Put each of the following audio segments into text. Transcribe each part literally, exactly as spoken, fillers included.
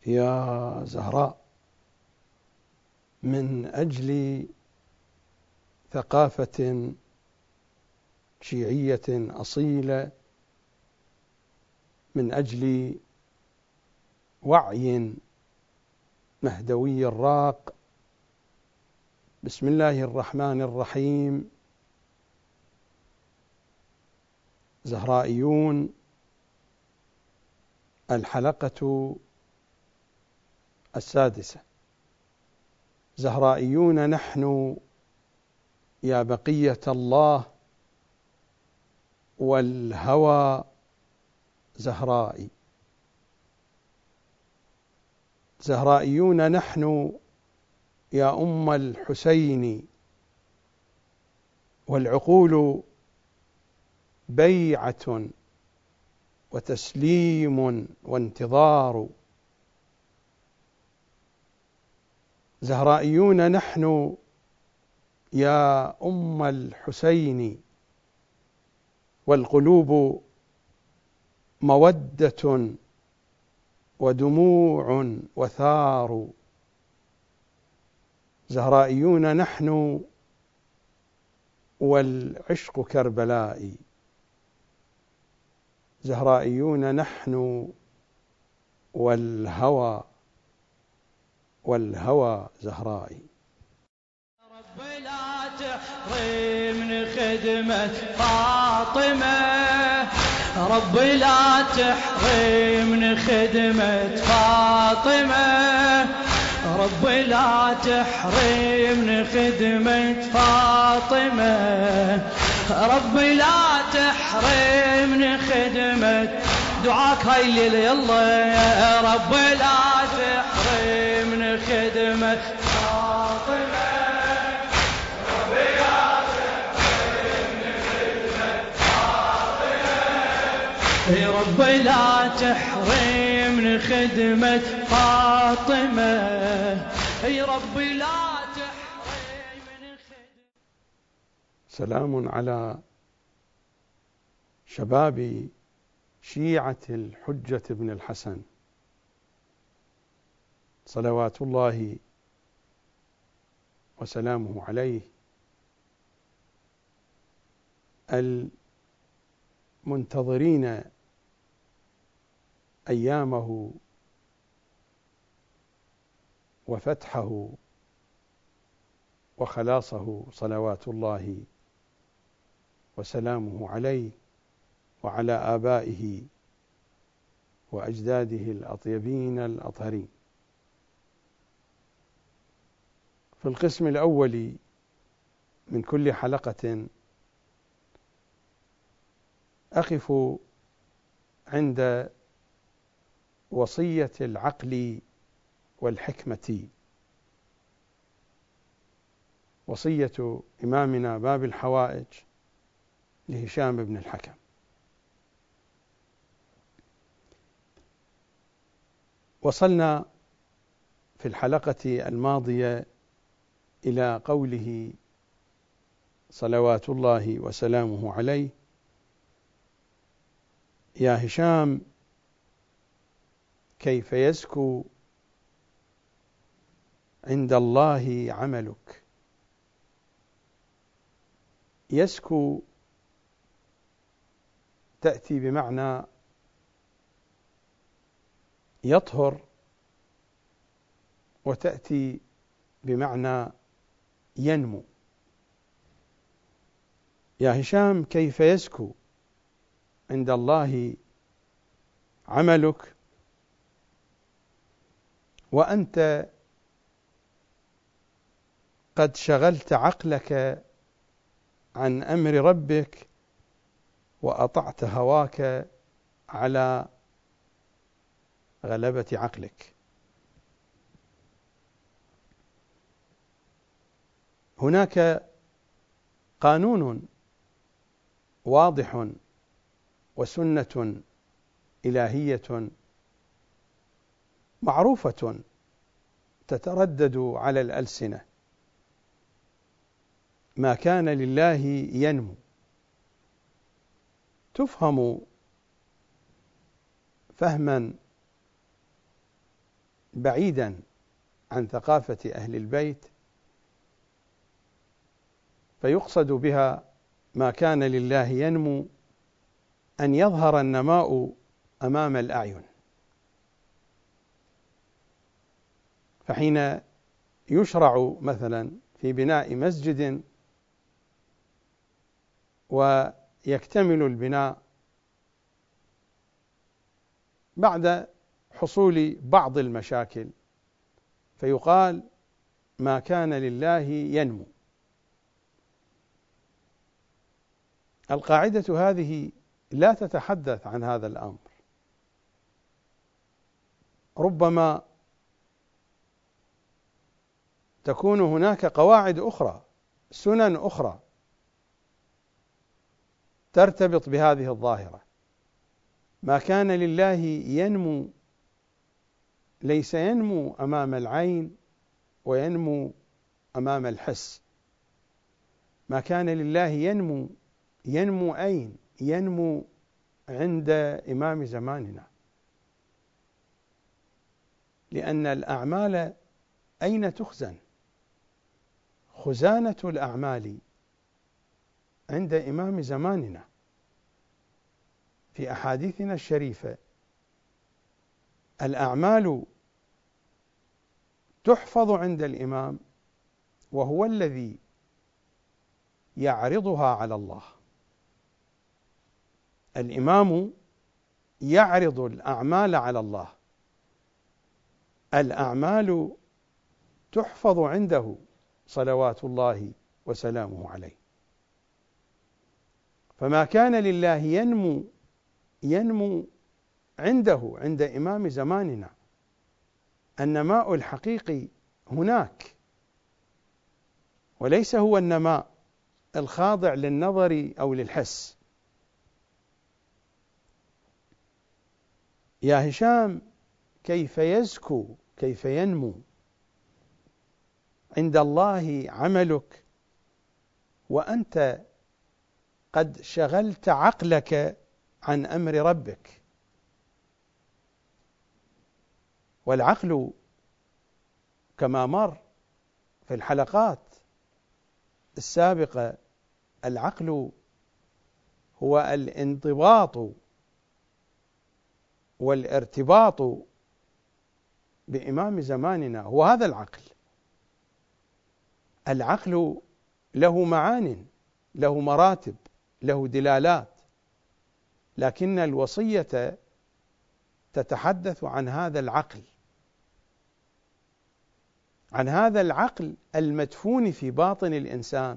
يا زهراء، من أجل ثقافة شيعية أصيلة، من أجل وعي مهدوي راق، بسم الله الرحمن الرحيم. زهرائيون، الحلقة السادسة. زهرائيون نحن يا بقية الله، والهوى زهرائي. زهرائيون نحن يا أم الحسين، والعقول بيعة وتسليم وانتظار. زهرائيون نحن يا أم الحسين، والقلوب مودة ودموع وثار. زهرائيون نحن والعشق كربلائي. زهرائيون نحن والهوى والهوى زهرائي. رب لا تحرمني خدمة فاطمة، رب لا تحرمني خدمة فاطمة، رب لا تحرمني خدمة فاطمة، رب لا تحرمني خدمة دعاك هاي الليلة يلا يا رب لا تحرمني خدمة فاطمة، رب لا تحرمني خدمة فاطمة، يا رب لا تحرمني خدمة فاطمة، يا رب لا تحرمني خدمة. سلام على شباب شيعة الحجة بن الحسن، صلوات الله وسلامه عليه، المنتظرين أيامه وفتحه وخلاصه، صلوات الله وسلامه عليه وعلى آبائه وأجداده الأطيبين الأطهرين. في القسم الأول من كل حلقة أقف عند وصية العقل والحكمة، وصية إمامنا باب الحوائج لهشام بن الحكم. وصلنا في الحلقة الماضية إلى قوله صلوات الله وسلامه عليه: يا هشام، كيف يزكو عند الله عملك. يزكو تأتي بمعنى يطهر، وتأتي بمعنى ينمو. يا هشام، كيف يزكو عند الله عملك وأنت قد شغلت عقلك عن أمر ربك وأطعت هواك على غلبة عقلك. هناك قانون واضح وسنة إلهية معروفة تتردد على الألسنة: ما كان لله ينمو. تفهم فهما بعيدا عن ثقافة أهل البيت، فيقصد بها ما كان لله ينمو أن يظهر النماء أمام الأعين. فحين يشرع مثلا في بناء مسجد ويكتمل البناء بعد حصول بعض المشاكل، فيقال ما كان لله ينمو. القاعدة هذه لا تتحدث عن هذا الأمر، ربما تكون هناك قواعد أخرى، سنن أخرى ترتبط بهذه الظاهرة. ما كان لله ينمو ليس ينمو أمام العين وينمو أمام الحس. ما كان لله ينمو ينمو أين؟ ينمو عند إمام زماننا، لأن الأعمال أين تخزن؟ خزانة الأعمال عند إمام زماننا. في أحاديثنا الشريفة الأعمال تحفظ عند الإمام، وهو الذي يعرضها على الله. الإمام يعرض الأعمال على الله، الأعمال تحفظ عنده صلوات الله وسلامه عليه. فما كان لله ينمو ينمو عنده عند إمام زماننا. النماء الحقيقي هناك، وليس هو النماء الخاضع للنظر أو للحس. يا هشام، كيف يزكو، كيف ينمو عند الله عملك وأنت قد شغلت عقلك عن أمر ربك؟ والعقل كما مر في الحلقات السابقة، العقل هو الانضباط والارتباط بإمام زماننا، هو هذا العقل. العقل له معان، له مراتب، له دلالات، لكن الوصية تتحدث عن هذا العقل، عن هذا العقل المدفون في باطن الإنسان،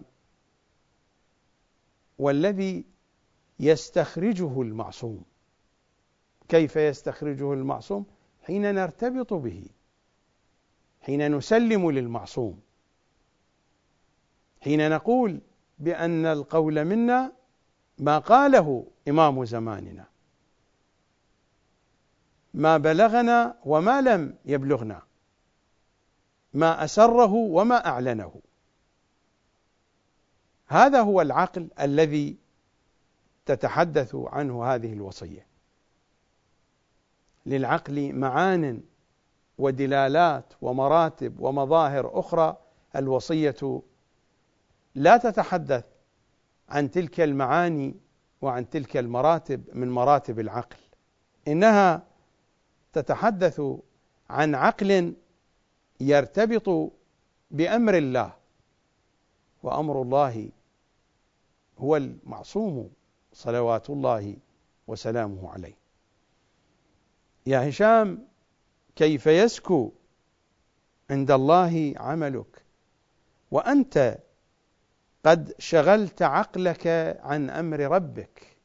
والذي يستخرجه المعصوم. كيف يستخرجه المعصوم؟ حين نرتبط به، حين نسلم للمعصوم، حين نقول بأن القول منا ما قاله إمام زماننا، ما بلغنا وما لم يبلغنا، ما أسره وما أعلنه. هذا هو العقل الذي تتحدث عنه هذه الوصية. للعقل معان ودلالات ومراتب ومظاهر أخرى، الوصية لا تتحدث عن تلك المعاني وعن تلك المراتب من مراتب العقل، إنها تتحدث عن عقل يرتبط بأمر الله، وأمر الله هو المعصوم صلوات الله وسلامه عليه. يا هشام، كيف يزكو عند الله عملك وأنت قد شغلت عقلك عن أمر ربك؟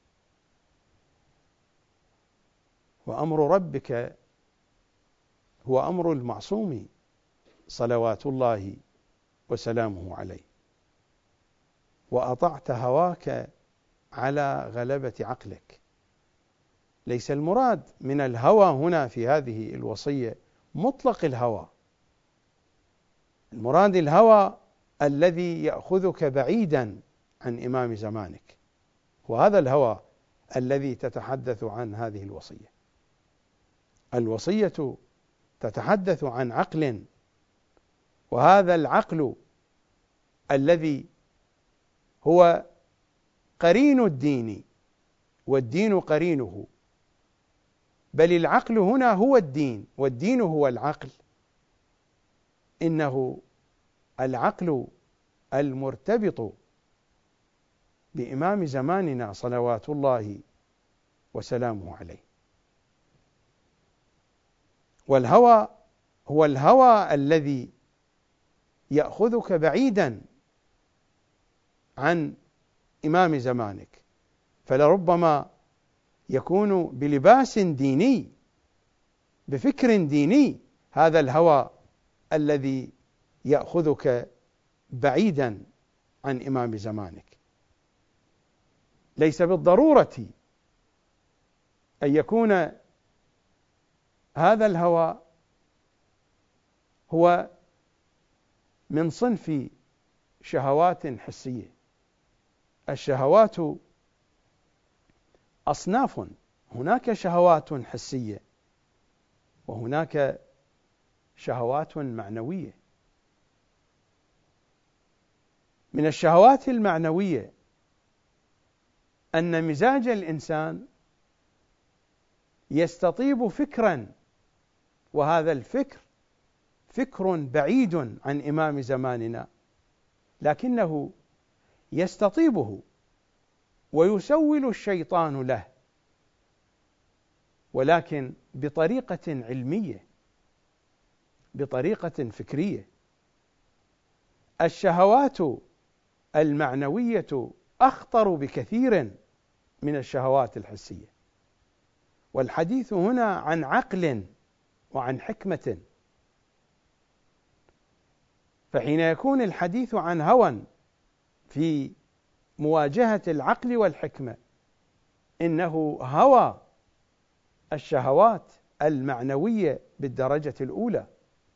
وأمر ربك هو أمر المعصوم صلوات الله وسلامه عليه. وأطعت هواك على غلبة عقلك. ليس المراد من الهوى هنا في هذه الوصية مطلق الهوى، المراد الهوى الذي يأخذك بعيدا عن إمام زمانك، وهذا الهوى الذي تتحدث عن هذه الوصية. الوصية تتحدث عن عقل، وهذا العقل الذي هو قرين الدين والدين قرينه، بل العقل هنا هو الدين والدين هو العقل، إنه العقل المرتبط بإمام زماننا صلوات الله وسلامه عليه. والهوى هو الهوى الذي يأخذك بعيدا عن إمام زمانك، فلربما يكون بلباس ديني، بفكر ديني، هذا الهوى الذي يأخذك بعيدا عن إمام زمانك. ليس بالضرورة أن يكون هذا الهوى هو من صنف شهوات حسية. الشهوات أصناف، هناك شهوات حسية وهناك شهوات معنوية. من الشهوات المعنوية أن مزاج الإنسان يستطيب فكرا، وهذا الفكر فكر بعيد عن إمام زماننا، لكنه يستطيبه ويسول الشيطان له، ولكن بطريقة علمية، بطريقة فكرية. الشهوات المعنوية أخطر بكثير من الشهوات الحسية، والحديث هنا عن عقل وعن حكمة. فحين يكون الحديث عن هوى في مواجهة العقل والحكمة، إنه هوى الشهوات المعنوية بالدرجة الأولى،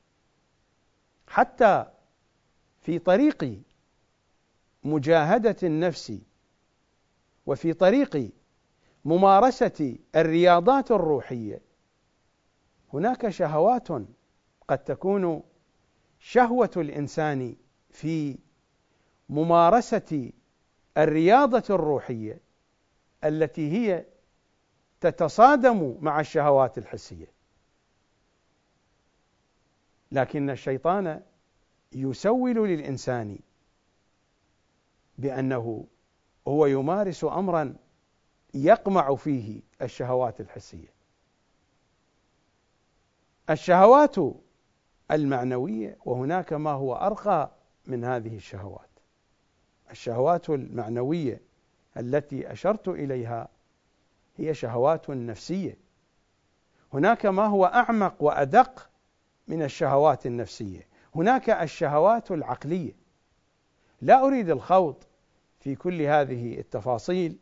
حتى في طريق مجاهدة النفس وفي طريق ممارسة الرياضات الروحية هناك شهوات قد تكون شهوة الإنسان في ممارسة الرياضة الروحية التي هي تتصادم مع الشهوات الحسية، لكن الشيطان يسول للإنسان بأنه هو يمارس أمرا يقمع فيه الشهوات الحسية. الشهوات المعنوية، وهناك ما هو أرقى من هذه الشهوات. الشهوات المعنوية التي أشرت إليها هي شهوات نفسية، هناك ما هو أعمق وأدق من الشهوات النفسية، هناك الشهوات العقلية. لا أريد الخوض في كل هذه التفاصيل،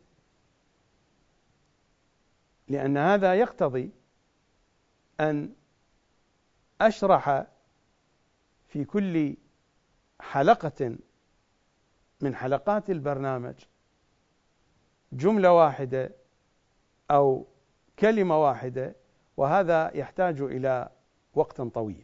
لأن هذا يقتضي أن أشرح في كل حلقة من حلقات البرنامج جملة واحدة أو كلمة واحدة، وهذا يحتاج إلى وقت طويل.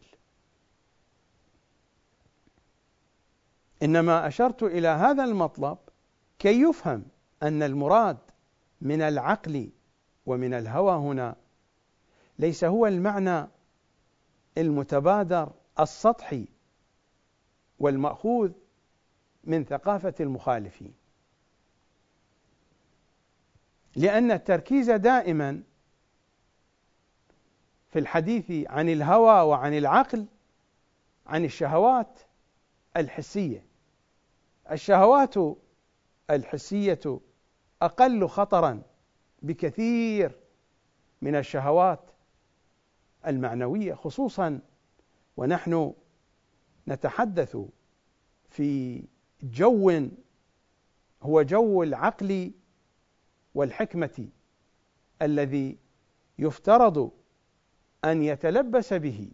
إنما أشرت إلى هذا المطلب كي يفهم أن المراد من العقل ومن الهوى هنا ليس هو المعنى المتبادر السطحي والمأخوذ من ثقافة المخالفين، لأن التركيز دائما في الحديث عن الهوى وعن العقل عن الشهوات الحسية. الشهوات الحسية أقل خطرا بكثير من الشهوات المعنوية، خصوصا ونحن نتحدث في جو هو جو العقل والحكمة الذي يفترض أن يتلبس به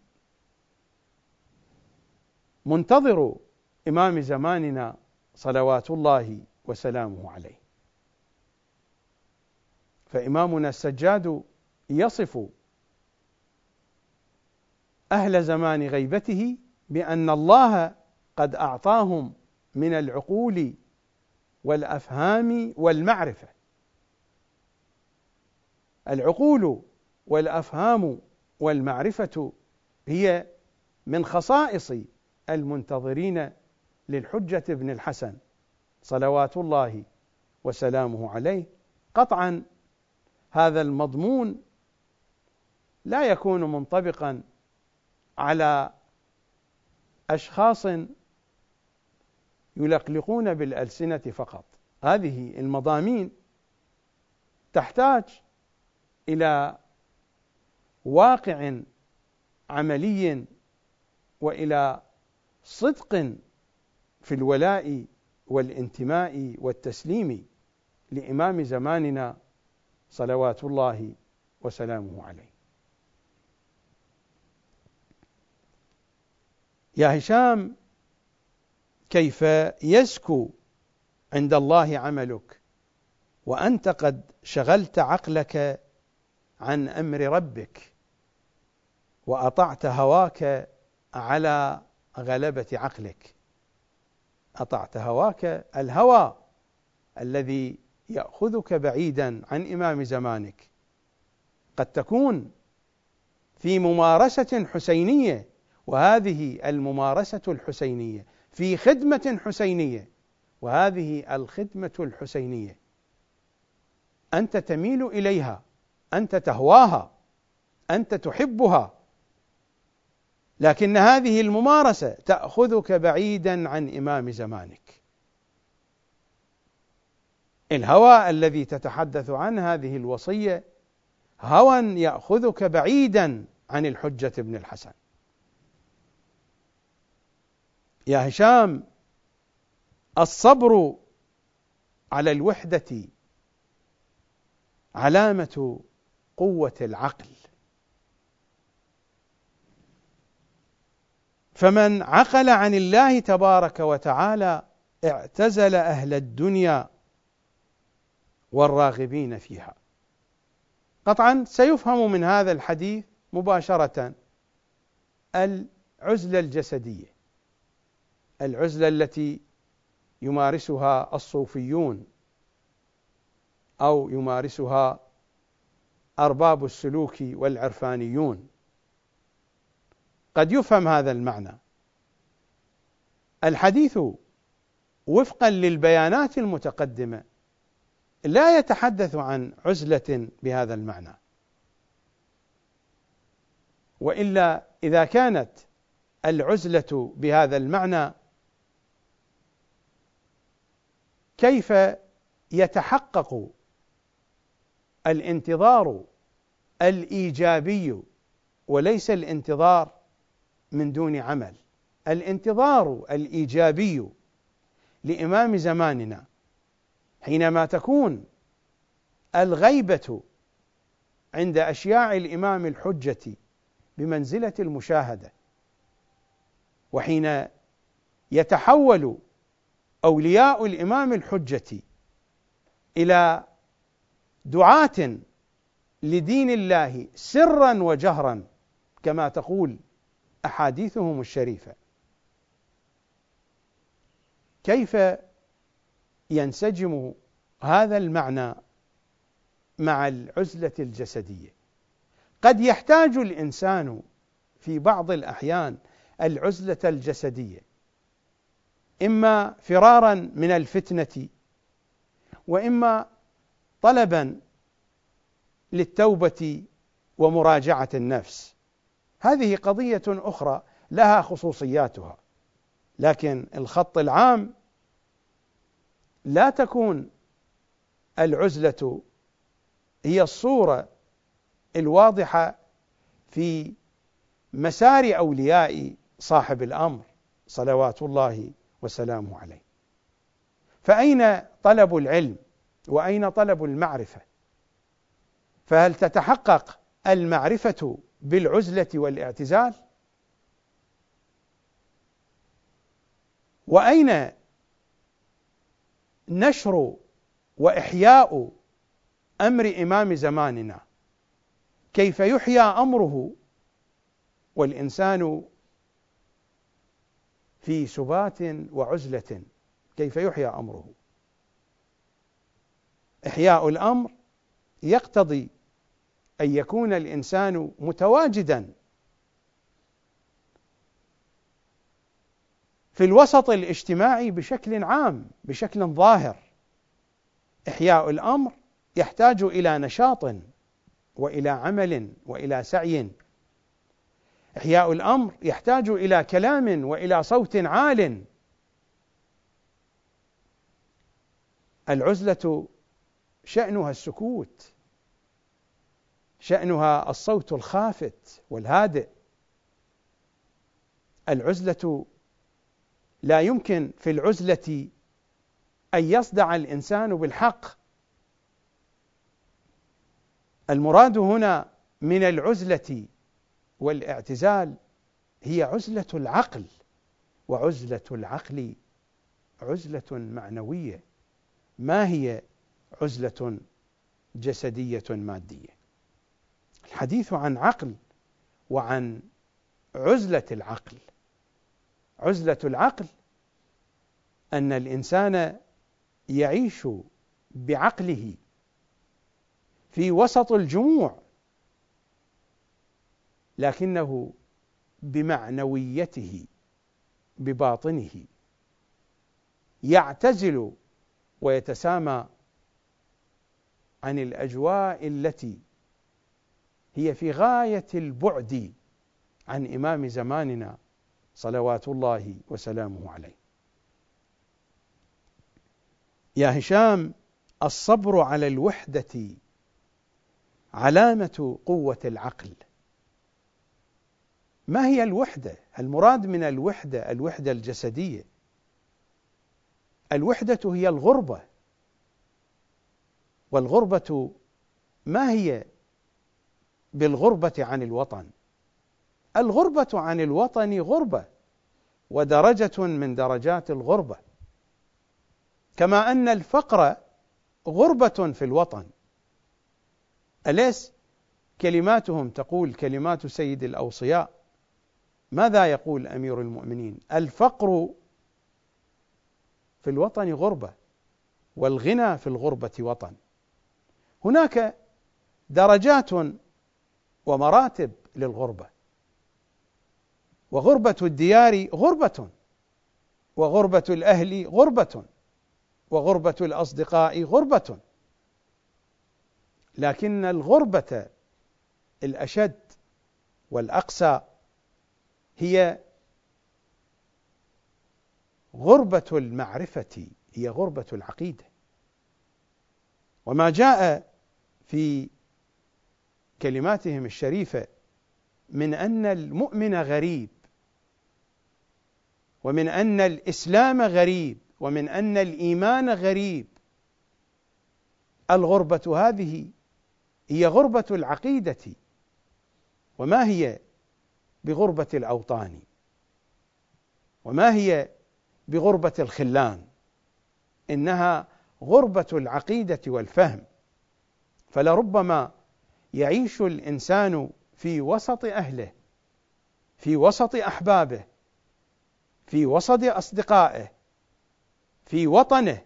منتظر إمام زماننا صلوات الله وسلامه عليه. فإمامنا السجاد يصف أهل زمان غيبته بأن الله قد أعطاهم من العقول والأفهام والمعرفة. العقول والأفهام والمعرفة هي من خصائص المنتظرين للحجة بن الحسن صلوات الله وسلامه عليه. قطعا هذا المضمون لا يكون منطبقا على أشخاص يلقلقون بالألسنة فقط. هذه المضامين تحتاج إلى واقع عملي وإلى صدق في الولاء والانتماء والتسليم لإمام زماننا صلوات الله وسلامه عليه. يا هشام، كيف يزكو عند الله عملك وأنت قد شغلت عقلك عن أمر ربك وأطعت هواك على غلبة عقلك؟ أطعت هواك، الهوى الذي يأخذك بعيدا عن إمام زمانك. قد تكون في ممارسة حسينية، وهذه الممارسة الحسينية في خدمة حسينية، وهذه الخدمة الحسينية أنت تميل إليها، أنت تهواها، أنت تحبها، لكن هذه الممارسة تأخذك بعيدا عن إمام زمانك. الهوى الذي تتحدث عنه هذه الوصية هوى يأخذك بعيدا عن الحجة بن الحسن. يا هشام، الصبر على الوحدة علامة قوة العقل، فمن عقل عن الله تبارك وتعالى اعتزل أهل الدنيا والراغبين فيها. قطعا سيفهم من هذا الحديث مباشرة العزلة الجسدية، العزلة التي يمارسها الصوفيون أو يمارسها أرباب السلوك والعرفانيون. قد يفهم هذا المعنى. الحديث وفقا للبيانات المتقدمة لا يتحدث عن عزلة بهذا المعنى، وإلا إذا كانت العزلة بهذا المعنى كيف يتحقق الانتظار الإيجابي وليس الانتظار من دون عمل؟ الانتظار الإيجابي لإمام زماننا حينما تكون الغيبة عند أشياع الإمام الحجة بمنزلة المشاهدة، وحين يتحول أولياء الإمام الحجة إلى دعاة لدين الله سرا وجهرا كما تقول أحاديثهم الشريفة، كيف ينسجم هذا المعنى مع العزلة الجسدية؟ قد يحتاج الإنسان في بعض الأحيان العزلة الجسدية إما فرارا من الفتنة، وإما طلبا للتوبة ومراجعة النفس. هذه قضية أخرى لها خصوصياتها، لكن الخط العام لا تكون العزلة هي الصورة الواضحة في مسار أولياء صاحب الأمر صلوات الله وسلامه عليه. فأين طلب العلم وأين طلب المعرفة؟ فهل تتحقق المعرفة بالعزلة والاعتزال؟ وأين نشر وإحياء أمر إمام زماننا؟ كيف يحيى أمره والإنسان في سبات وعزلة كيف يحيى أمره؟ إحياء الأمر يقتضي أن يكون الإنسان متواجدا في الوسط الاجتماعي بشكل عام، بشكل ظاهر. إحياء الأمر يحتاج إلى نشاط وإلى عمل وإلى سعي. إحياء الأمر يحتاج إلى كلام وإلى صوت عال. العزلة شأنها السكوت، شأنها الصوت الخافت والهادئ. العزلة لا يمكن في العزلة أن يصدع الإنسان بالحق. المراد هنا من العزلة والاعتزال هي عزلة العقل، وعزلة العقل عزلة معنوية، ما هي عزلة جسدية مادية. الحديث عن عقل وعن عزلة العقل. عزلة العقل أن الإنسان يعيش بعقله في وسط الجموع، لكنه بمعنويته بباطنه يعتزل ويتسامى عن الأجواء التي هي في غاية البعد عن إمام زماننا صلوات الله وسلامه عليه. يا هشام، الصبر على الوحدة علامة قوة العقل. ما هي الوحدة؟ المراد من الوحدة الوحدة الجسدية. الوحدة هي الغربة، والغربة ما هي بالغربة عن الوطن؟ الغربة عن الوطن غربة ودرجة من درجات الغربة، كما أن الفقر غربة في الوطن. أليس كلماتهم تقول كلمات سيد الأوصياء؟ ماذا يقول أمير المؤمنين؟ الفقر في الوطن غربة، والغنى في الغربة وطن. هناك درجات ومراتب للغربة، وغربة الديار غربة، وغربة الأهل غربة، وغربة الأصدقاء غربة. لكن الغربة الأشد والأقسى هي غربة المعرفة، هي غربة العقيدة. وما جاء في كلماتهم الشريفة من أن المؤمن غريب، ومن أن الإسلام غريب، ومن أن الإيمان غريب. الغربة هذه هي غربة العقيدة، وما هي بغربة الأوطان، وما هي بغربة الخلان، إنها غربة العقيدة والفهم. فلربما يعيش الإنسان في وسط أهله، في وسط أحبابه، في وسط أصدقائه، في وطنه،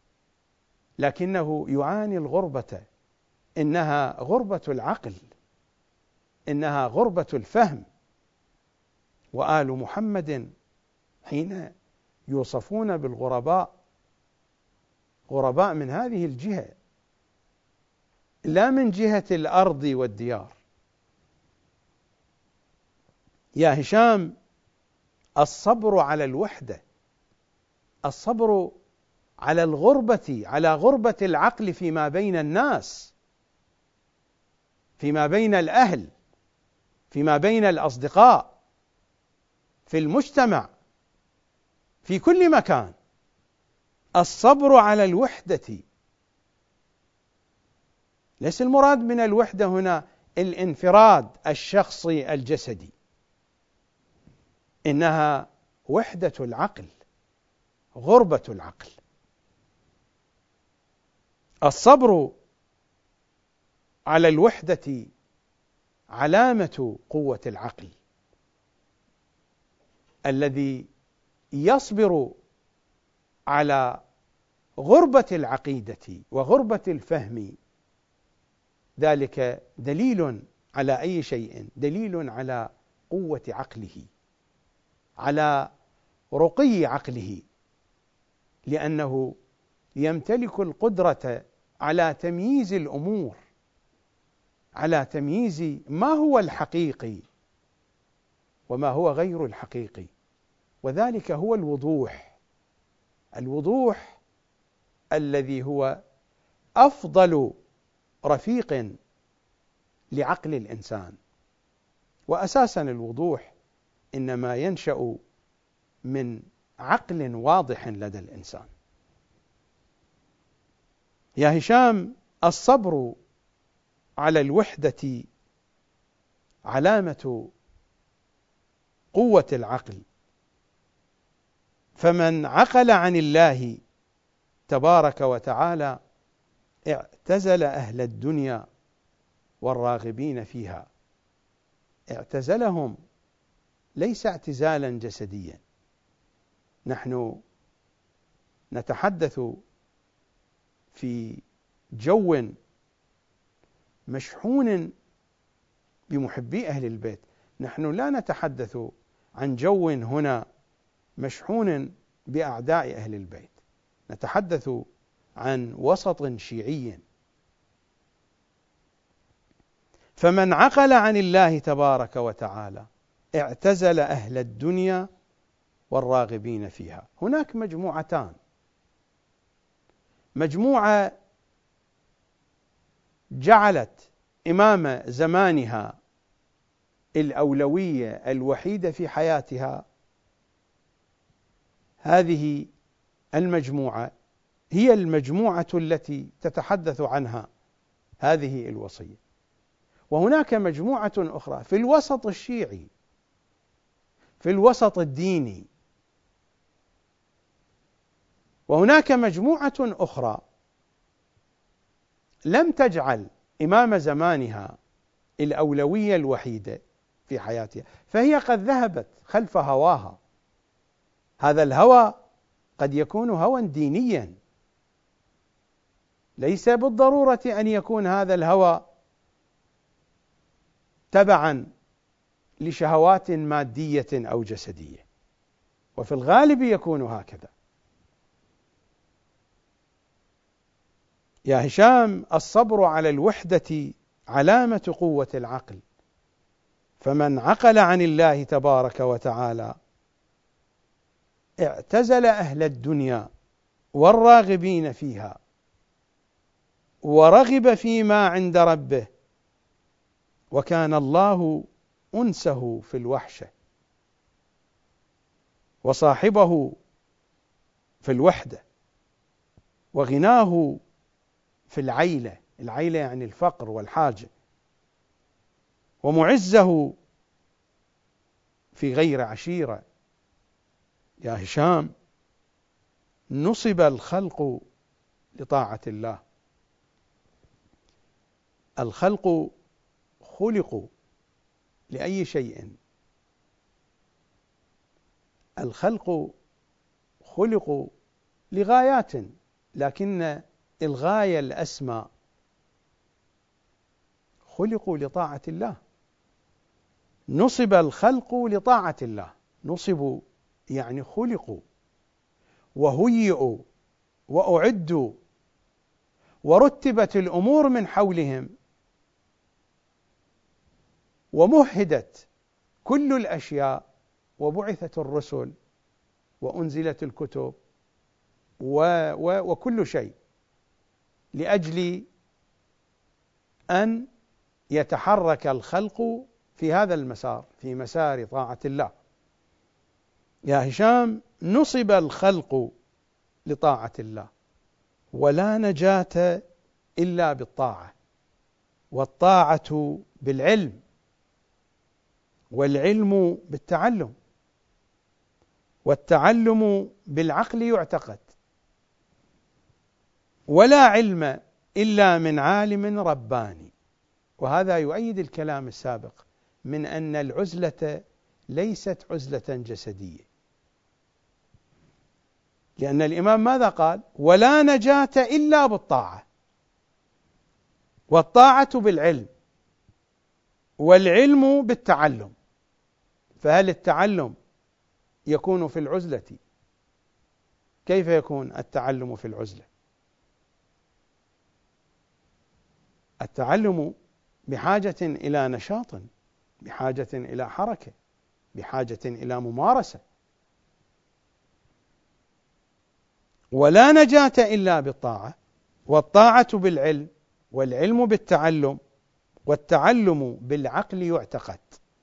لكنه يعاني الغربة. إنها غربة العقل، إنها غربة الفهم. وآل محمد حين يوصفون بالغرباء، غرباء من هذه الجهة، لا من جهة الأرض والديار. يا هشام، الصبر على الوحدة، الصبر على الغربة، على غربة العقل فيما بين الناس، فيما بين الأهل، فيما بين الأصدقاء، في المجتمع، في كل مكان. الصبر على الوحدة، ليس المراد من الوحدة هنا الانفراد الشخصي الجسدي، إنها وحدة العقل، غربة العقل. الصبر على الوحدة علامة قوة العقل. الذي يصبر على غربة العقيدة وغربة الفهم، ذلك دليل على أي شيء؟ دليل على قوة عقله، على رقي عقله، لأنه يمتلك القدرة على تمييز الأمور، على تمييز ما هو الحقيقي وما هو غير الحقيقي، وذلك هو الوضوح، الوضوح الذي هو أفضل رفيق لعقل الإنسان. وأساسا الوضوح إنما ينشأ من عقل واضح لدى الإنسان. يا هشام، الصبر على الوحدة علامة قوة العقل، فمن عقل عن الله تبارك وتعالى اعتزل أهل الدنيا والراغبين فيها. اعتزلهم ليس اعتزالا جسديا، نحن نتحدث في جو مشحون بمحبي أهل البيت، نحن لا نتحدث عن جو هنا مشحون بأعداء أهل البيت، نتحدث عن وسط شيعي. فمن عقل عن الله تبارك وتعالى اعتزل أهل الدنيا والراغبين فيها. هناك مجموعتان، مجموعة جعلت إمام زمانها الأولوية الوحيدة في حياتها، هذه المجموعة هي المجموعة التي تتحدث عنها هذه الوصية. وهناك مجموعة أخرى في الوسط الشيعي، في الوسط الديني، وهناك مجموعة أخرى لم تجعل إمام زمانها الأولوية الوحيدة في حياتها، فهي قد ذهبت خلف هواها. هذا الهوى قد يكون هوى دينيا، ليس بالضرورة أن يكون هذا الهوى تبعا لشهوات مادية أو جسدية، وفي الغالب يكون هكذا. يا هشام، الصبر على الوحدة علامة قوة العقل، فمن عقل عن الله تبارك وتعالى اعتزل أهل الدنيا والراغبين فيها، ورغب فيما عند ربه، وكان الله أنسه في الوحشة وصاحبه في الوحدة، وغناه في العيلة، العيلة يعني الفقر والحاجة، ومعزه في غير عشيرة. يا هشام، نصب الخلق لطاعة الله، الخلق خلقوا لأي شيء، الخلق خلقوا لغايات، لكن الغاية الأسمى خلقوا لطاعة الله. نصب الخلق لطاعة الله، نصبوا يعني خلقوا وهيئوا وأعدوا، ورتبت الأمور من حولهم، ومهدت كل الأشياء، وبعثت الرسل وأنزلت الكتب و و وكل شيء لأجل أن يتحرك الخلق في هذا المسار، في مسار طاعة الله. يا هشام، نصب الخلق لطاعة الله، ولا نجاة إلا بالطاعة، والطاعة بالعلم، والعلم بالتعلم، والتعلم بالعقل يعتقد، ولا علم إلا من عالم رباني. وهذا يؤيد الكلام السابق من أن العزلة ليست عزلة جسدية، لأن الإمام ماذا قال؟ ولا نجاة إلا بالطاعة، والطاعة بالعلم، والعلم بالتعلم. فهل التعلم يكون في العزلة؟ كيف يكون التعلم في العزلة؟ التعلم بحاجة إلى نشاط، بحاجة إلى حركة، بحاجة إلى ممارسة. ولا نجاة إلا بالطاعة، والطاعة بالعلم، والعلم بالتعلم، والتعلم بالعقل يعتقد.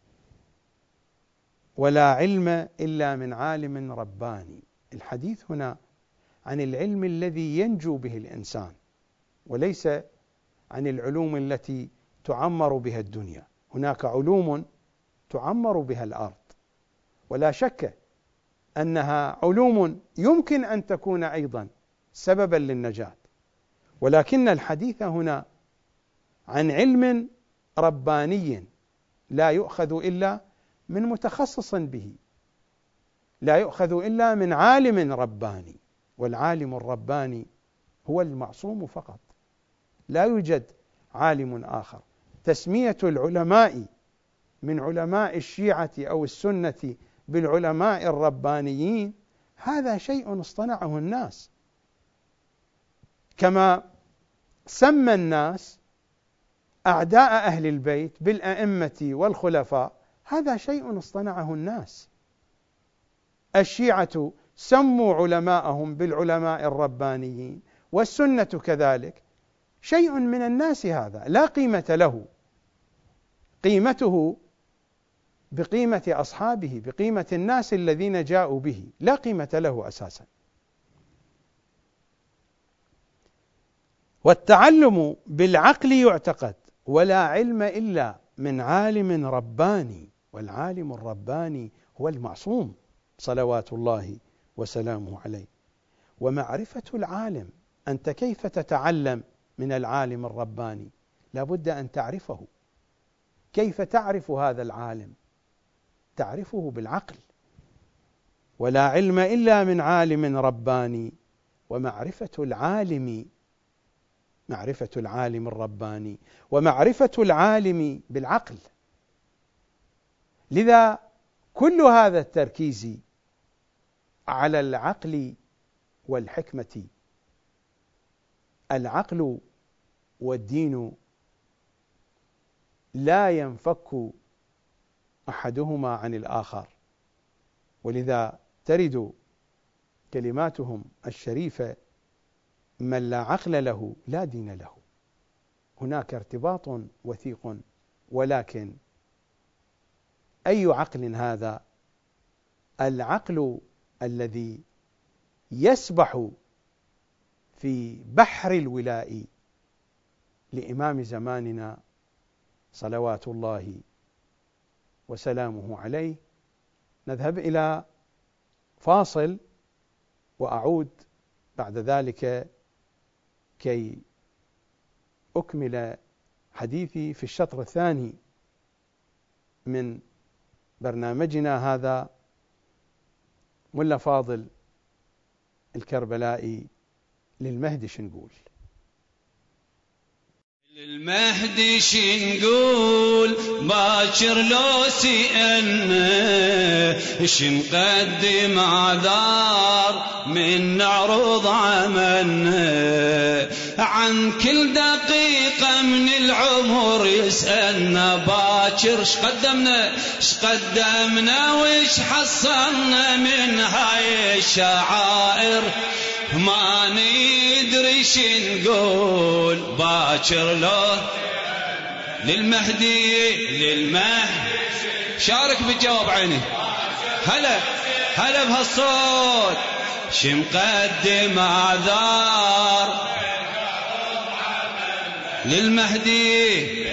ولا علم إلا من عالم رباني. الحديث هنا عن العلم الذي ينجو به الإنسان، وليس عن العلوم التي تعمر بها الدنيا. هناك علوم تعمر بها الأرض، ولا شك أنها علوم يمكن أن تكون أيضا سببا للنجاة، ولكن الحديث هنا عن علم رباني لا يؤخذ إلا من متخصص به، لا يؤخذ إلا من عالم رباني، والعالم الرباني هو المعصوم فقط، لا يوجد عالم آخر. تسمية العلماء من علماء الشيعة أو السنة بالعلماء الربانيين هذا شيء اصطنعه الناس، كما سمى الناس أعداء أهل البيت بالأئمة والخلفاء، هذا شيء اصطنعه الناس. الشيعة سموا علماءهم بالعلماء الربانيين، والسنة كذلك، شيء من الناس هذا لا قيمة له، قيمته بقيمة أصحابه، بقيمة الناس الذين جاءوا به، لا قيمة له أساسا. والتعلم بالعقل يعتقد، ولا علم إلا من عالم رباني، والعالم الرباني هو المعصوم صلوات الله وسلامه عليه. ومعرفة العالم، أنت كيف تتعلم من العالم الرباني؟ لا بد أن تعرفه. كيف تعرف هذا العالم؟ تعرفه بالعقل. ولا علم إلا من عالم رباني، ومعرفة العالم، معرفة العالم الرباني ومعرفة العالم بالعقل. لذا كل هذا التركيز على العقل والحكمة، العقل والدين لا ينفك أحدهما عن الآخر، ولذا ترد كلماتهم الشريفة: من لا عقل له لا دين له. هناك ارتباط وثيق، ولكن أي عقل هذا؟ العقل الذي يسبح في بحر الولاء لإمام زماننا صلوات الله وسلامه عليه. نذهب إلى فاصل وأعود بعد ذلك كي أكمل حديثي في الشطر الثاني من برنامجنا هذا. ملا فاضل الكربلائي للمهدي شنقول؟ للمهدي شنقول باكر لو سئلنا شنقدم اعذار من نعرض عملنا، عن كل دقيقة من العمر يسألنا باكر شقدمنا شقدمنا وش حصلنا من هاي الشعائر، ما ندري شنقول باكر له للمهدي للمهدي. شارك بالجواب عيني، هلا هلا بهالصوت. شمقدم اعذار للمهدي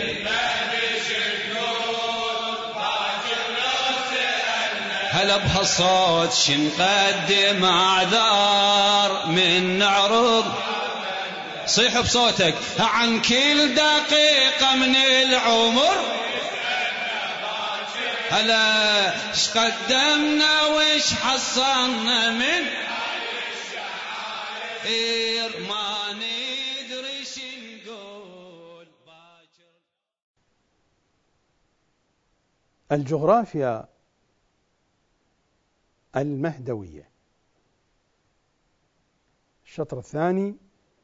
هلا بهالصوت. شنقدم اعذار من نعرض، صيح بصوتك، عن كل دقيقة من العمر هلا اش قدمنا وش حصلنا من الشعائر ما ندري شنقول باكر. الجغرافيا المهدوية، الشطر الثاني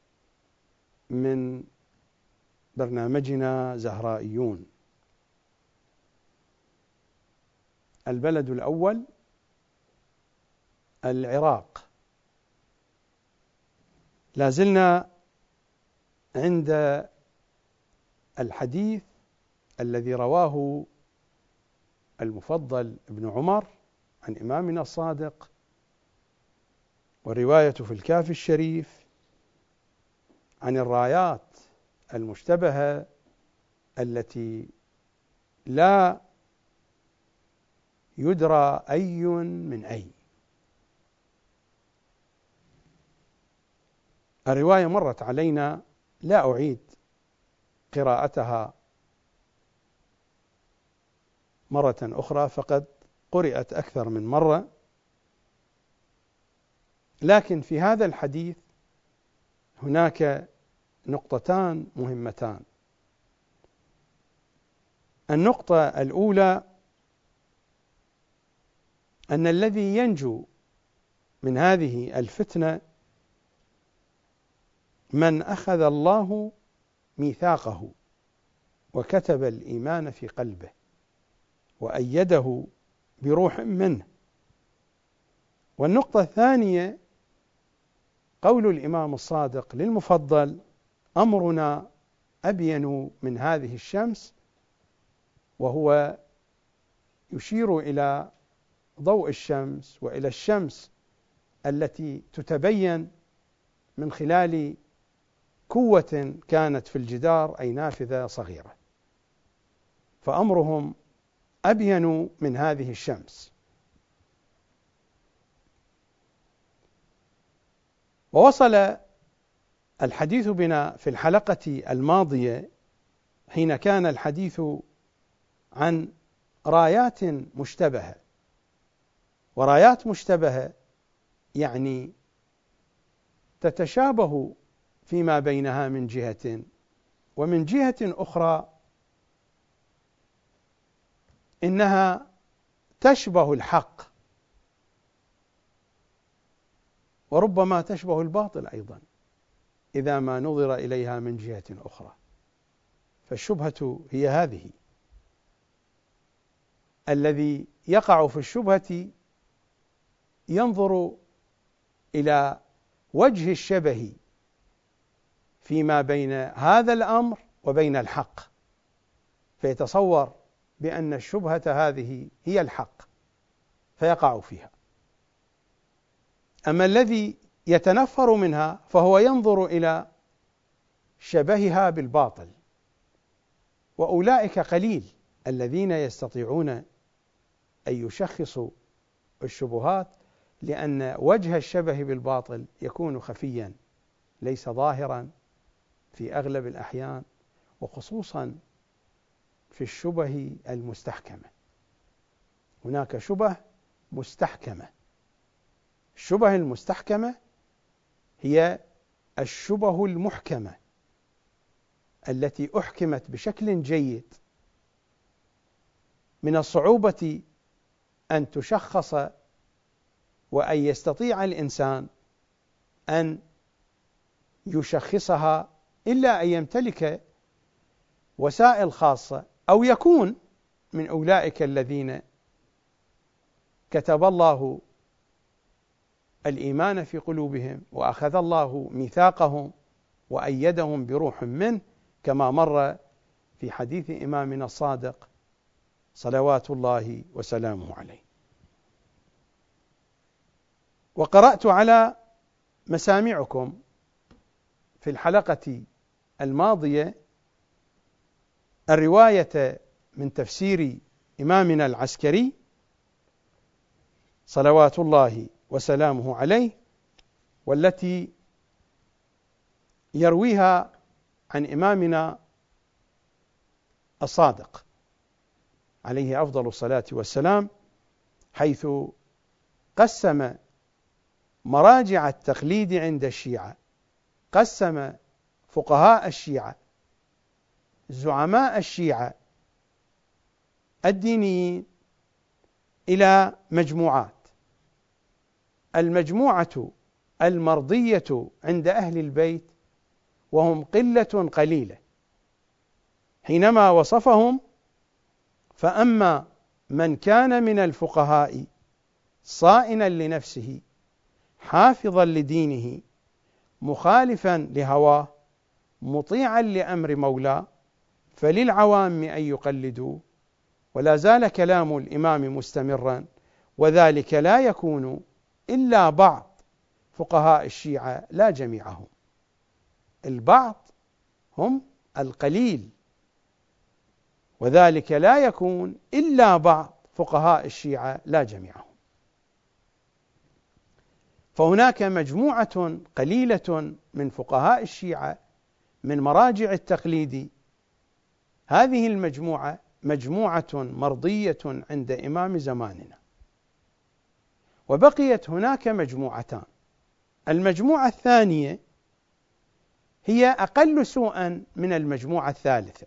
من برنامجنا زهرائيون. البلد الأول العراق. لازلنا عند الحديث الذي رواه المفضل ابن عمر عن إمامنا الصادق، والرواية في الكافي الشريف عن الرايات المشتبهة التي لا يدرى أي من أي. الرواية مرت علينا، لا أعيد قراءتها مرة أخرى، فقد قرأت أكثر من مرة، لكن في هذا الحديث هناك نقطتان مهمتان. النقطة الأولى أن الذي ينجو من هذه الفتنة من أخذ الله ميثاقه وكتب الإيمان في قلبه وأيده بروح منه. والنقطة الثانية قول الإمام الصادق للمفضل: أمرنا أبين من هذه الشمس، وهو يشير إلى ضوء الشمس وإلى الشمس التي تتبين من خلال كوة كانت في الجدار، أي نافذة صغيرة، فأمرهم أبين من هذه الشمس. ووصل الحديث بنا في الحلقة الماضية حين كان الحديث عن رايات مشتبهة، ورايات مشتبهة يعني تتشابه فيما بينها من جهة، ومن جهة أخرى إنها تشبه الحق، وربما تشبه الباطل أيضا إذا ما نظر إليها من جهة أخرى. فالشبهة هي هذه: الذي يقع في الشبهة ينظر إلى وجه الشبه فيما بين هذا الأمر وبين الحق، فيتصور بأن الشبهة هذه هي الحق فيقع فيها. أما الذي يتنفر منها فهو ينظر إلى شبهها بالباطل، وأولئك قليل الذين يستطيعون أن يشخصوا الشبهات، لأن وجه الشبه بالباطل يكون خفيا ليس ظاهرا في أغلب الأحيان، وخصوصا في الشبه المستحكمة. هناك شبه مستحكمة. الشبه المستحكمة هي الشبه المحكمة التي أحكمت بشكل جيد، من الصعوبة أن تشخص وأن يستطيع الإنسان أن يشخصها إلا أن يمتلك وسائل خاصة، أو يكون من أولئك الذين كتب الله الإيمان في قلوبهم وأخذ الله ميثاقهم وأيدهم بروح منه، كما مر في حديث إمامنا الصادق صلوات الله وسلامه عليه. وقرأت على مسامعكم في الحلقة الماضية الرواية من تفسير إمامنا العسكري صلوات الله وسلامه عليه، والتي يرويها عن إمامنا الصادق. عليه أفضل الصلاة والسلام، حيث قسم مراجع التقليد عند الشيعة، قسم فقهاء الشيعة زعماء الشيعة الدينيين إلى مجموعات. المجموعة المرضية عند أهل البيت وهم قلة قليلة، حينما وصفهم فأما من كان من الفقهاء صائنا لنفسه حافظا لدينه مخالفا لهواه مطيعا لأمر مولاه فللعوام أن يقلدوا. ولا زال كلام الإمام مستمرا: وذلك لا يكون إلا بعض فقهاء الشيعة لا جميعهم. البعض هم القليل، وذلك لا يكون إلا بعض فقهاء الشيعة لا جميعهم. فهناك مجموعة قليلة من فقهاء الشيعة من مراجع التقليد، هذه المجموعة مجموعة مرضية عند إمام زماننا. وبقيت هناك مجموعتان. المجموعة الثانية هي أقل سوءا من المجموعة الثالثة.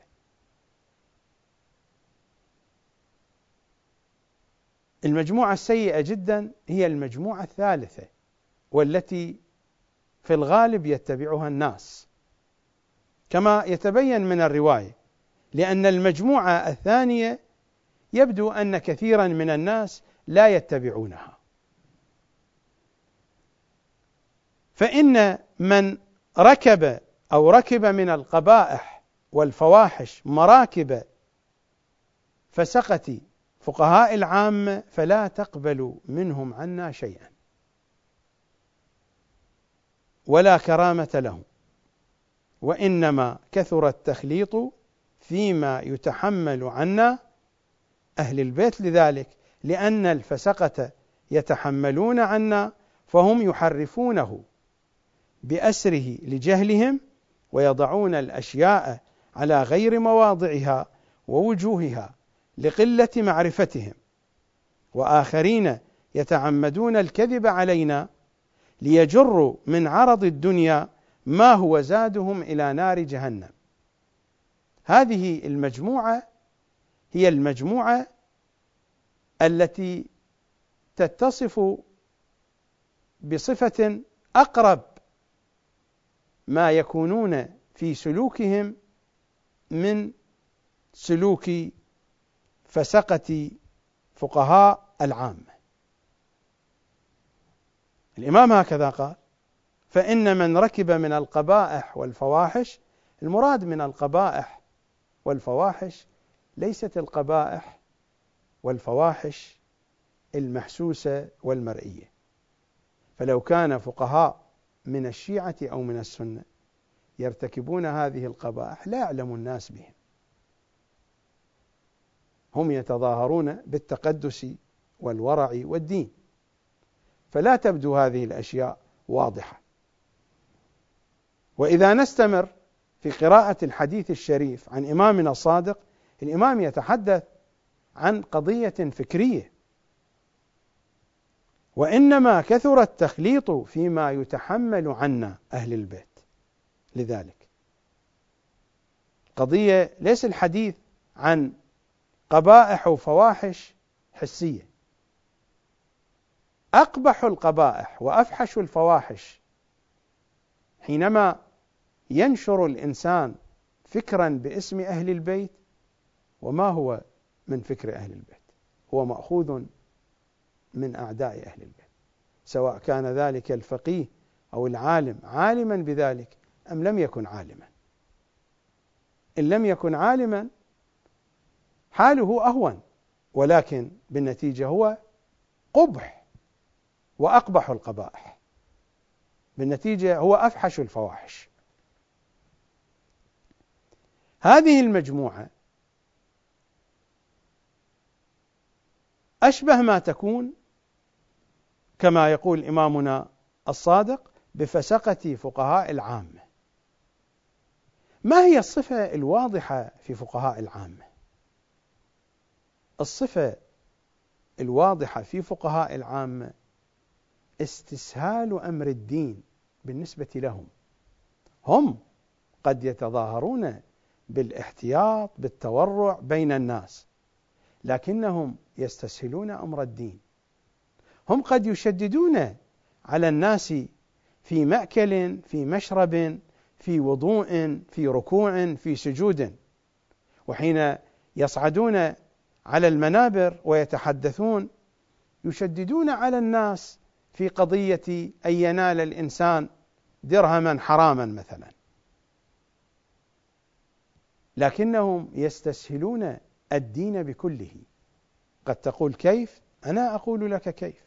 المجموعة السيئة جدا هي المجموعة الثالثة، والتي في الغالب يتبعها الناس كما يتبين من الرواية، لأن المجموعة الثانية يبدو أن كثيرا من الناس لا يتبعونها. فإن من ركب أو ركب من القبائح والفواحش مراكب فسقة فقهاء العامة فلا تقبل منهم عنا شيئا ولا كرامة لهم، وإنما كثر التخليط فيما يتحمل عنا أهل البيت، لذلك لأن الفسقة يتحملون عنا فهم يحرفونه بأسره لجهلهم، ويضعون الأشياء على غير مواضعها ووجوهها لقلة معرفتهم، وآخرين يتعمدون الكذب علينا ليجروا من عرض الدنيا ما هو زادهم إلى نار جهنم. هذه المجموعة هي المجموعة التي تتصف بصفة أقرب ما يكونون في سلوكهم من سلوك فسقة فقهاء العامة. الإمام هكذا قال: فإن من ركب من القبائح والفواحش، المراد من القبائح والفواحش ليست القبائح والفواحش المحسوسة والمرئية، فلو كان فقهاء من الشيعة أو من السنة يرتكبون هذه القبائح لا يعلم الناس بهم، هم يتظاهرون بالتقدس والورع والدين، فلا تبدو هذه الأشياء واضحة. وإذا نستمر في قراءة الحديث الشريف عن إمامنا الصادق، الإمام يتحدث عن قضية فكرية: وإنما كثر التخليط فيما يتحمل عنا أهل البيت. لذلك قضية ليس الحديث عن قبائح وفواحش حسية. أقبح القبائح وأفحش الفواحش حينما ينشر الإنسان فكرا باسم أهل البيت، وما هو من فكر أهل البيت، هو مأخوذ من أعداء أهل البيت، سواء كان ذلك الفقيه أو العالم عالما بذلك أم لم يكن عالما. إن لم يكن عالما حاله أهون، ولكن بالنتيجة هو قبح وأقبح القبائح، بالنتيجة هو أفحش الفواحش. هذه المجموعة أشبه ما تكون كما يقول إمامنا الصادق بفسقة فقهاء العامة. ما هي الصفة الواضحة في فقهاء العامة؟ الصفة الواضحة في فقهاء العامة استسهال أمر الدين بالنسبة لهم. هم قد يتظاهرون بالاحتياط بالتورع بين الناس، لكنهم يستسهلون أمر الدين. هم قد يشددون على الناس في مأكل، في مشرب، في وضوء، في ركوع، في سجود، وحين يصعدون على المنابر ويتحدثون يشددون على الناس في قضية أن ينال الإنسان درهما حراما مثلا، لكنهم يستسهلون الدين بكله. قد تقول كيف؟ أنا أقول لك كيف.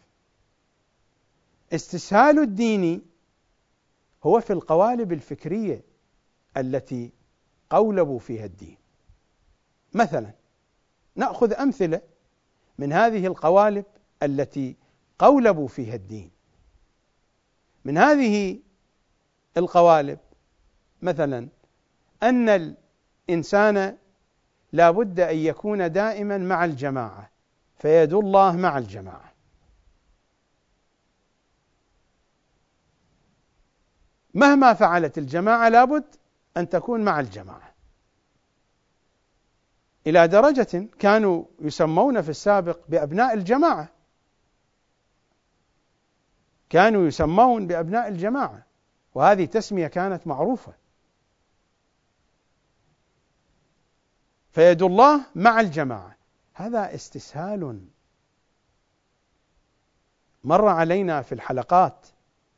استسهال الدين هو في القوالب الفكرية التي قولبوا فيها الدين. مثلا نأخذ أمثلة من هذه القوالب التي قولبوا فيها الدين. من هذه القوالب مثلا أن الإنسان لا بد أن يكون دائما مع الجماعة، فيد الله مع الجماعة. مهما فعلت الجماعة لابد أن تكون مع الجماعة، إلى درجة كانوا يسمون في السابق بأبناء الجماعة، كانوا يسمون بأبناء الجماعة، وهذه تسمية كانت معروفة. فيد الله مع الجماعة، هذا استسهال مر علينا في الحلقات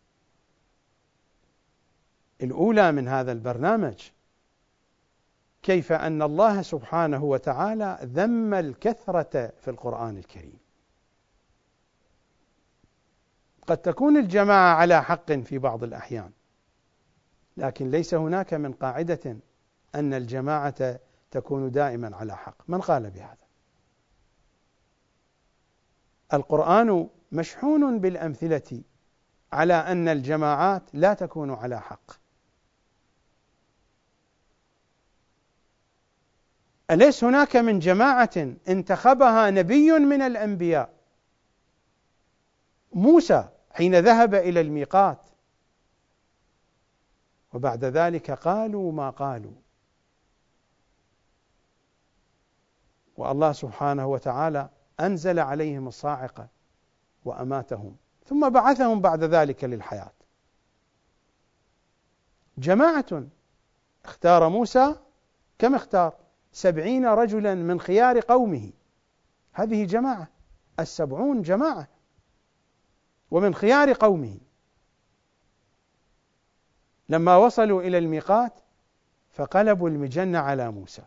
الأولى من هذا البرنامج كيف أن الله سبحانه وتعالى ذم الكثرة في القرآن الكريم. قد تكون الجماعة على حق في بعض الأحيان، لكن ليس هناك من قاعدة أن الجماعة تكون دائما على حق. من قال بهذا؟ القرآن مشحون بالأمثلة على أن الجماعات لا تكون على حق. أليس هناك من جماعة انتخبها نبي من الأنبياء، موسى، حين ذهب إلى الميقات، وبعد ذلك قالوا ما قالوا، والله سبحانه وتعالى أنزل عليهم الصاعقة وأماتهم ثم بعثهم بعد ذلك للحياة. جماعة اختار موسى كم اختار؟ سبعين رجلا من خيار قومه، هذه جماعة، السبعون جماعة ومن خيار قومه. لما وصلوا إلى الميقات فقلبوا المجن على موسى،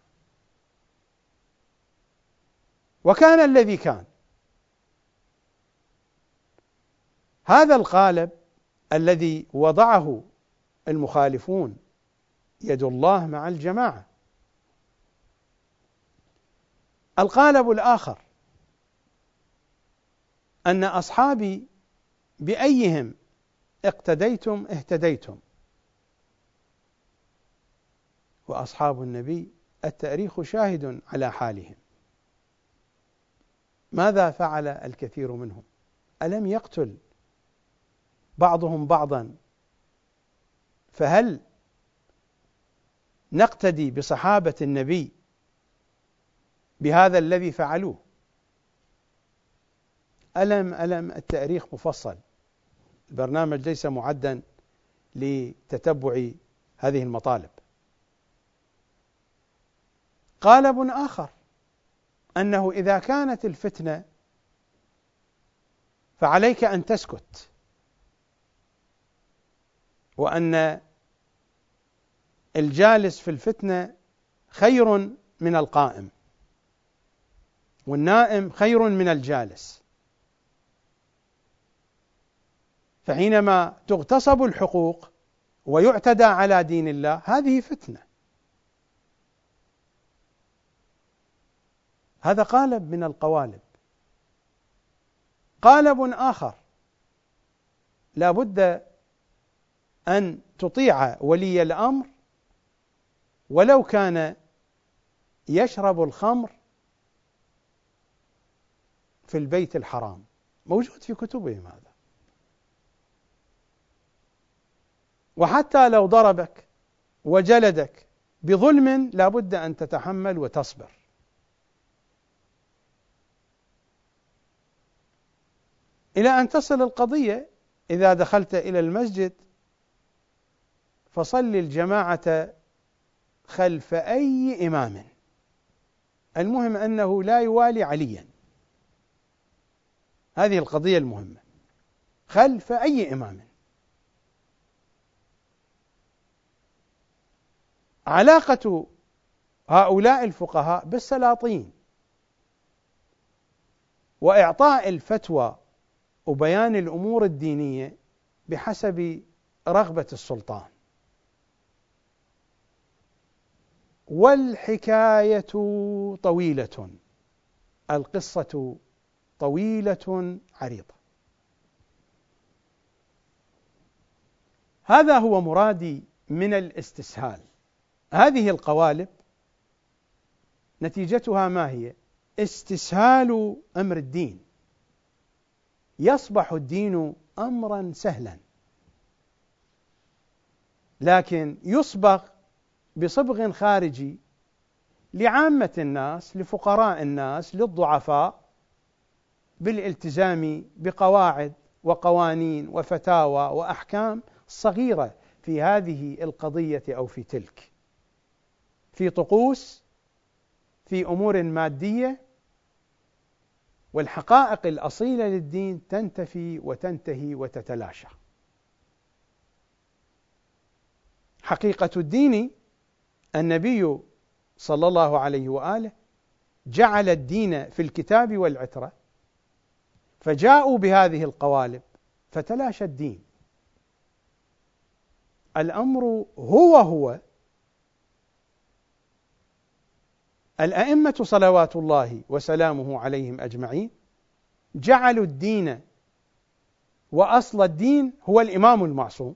وكان الذي كان. هذا القالب الذي وضعه المخالفون يد الله مع الجماعة. القالب الآخر أن أصحابي بأيهم اقتديتم اهتديتم، وأصحاب النبي التاريخ شاهد على حالهم. ماذا فعل الكثير منهم؟ ألم يقتل بعضهم بعضا؟ فهل نقتدي بصحابة النبي بهذا الذي فعلوه؟ ألم ألم التاريخ مفصل، البرنامج ليس معدا لتتبع هذه المطالب. قالب آخر أنه إذا كانت الفتنة فعليك أن تسكت، وأن الجالس في الفتنة خير من القائم، والنائم خير من الجالس. فحينما تغتصب الحقوق ويعتدى على دين الله هذه فتنة. هذا قالب من القوالب. قالب آخر لا بد أن تطيع ولي الأمر ولو كان يشرب الخمر في البيت الحرام، موجود في كتبهم هذا. وحتى لو ضربك وجلدك بظلم لا بد أن تتحمل وتصبر. إلى أن تصل القضية إذا دخلت إلى المسجد فصل الجماعة خلف أي إمام، المهم أنه لا يوالي عليا، هذه القضية المهمة، خلف أي إمام. علاقة هؤلاء الفقهاء بالسلاطين وإعطاء الفتوى وبيان الأمور الدينية بحسب رغبة السلطان. والحكاية طويلة، القصة طويلة عريضة. هذا هو مرادي من الاستسهال. هذه القوالب نتيجتها ما هي؟ استسهال أمر الدين، يصبح الدين أمرا سهلا، لكن يصبغ بصبغ خارجي لعامة الناس، لفقراء الناس، للضعفاء، بالالتزام بقواعد وقوانين وفتاوى وأحكام صغيرة في هذه القضية أو في تلك، في طقوس، في أمور مادية، والحقائق الأصيلة للدين تنتفي وتنتهي وتتلاشى. حقيقة الدين النبي صلى الله عليه وآله جعل الدين في الكتاب والعترة، فجاءوا بهذه القوالب فتلاشى الدين. الأمر هو هو الأئمة صلوات الله وسلامه عليهم أجمعين جعلوا الدين وأصل الدين هو الإمام المعصوم،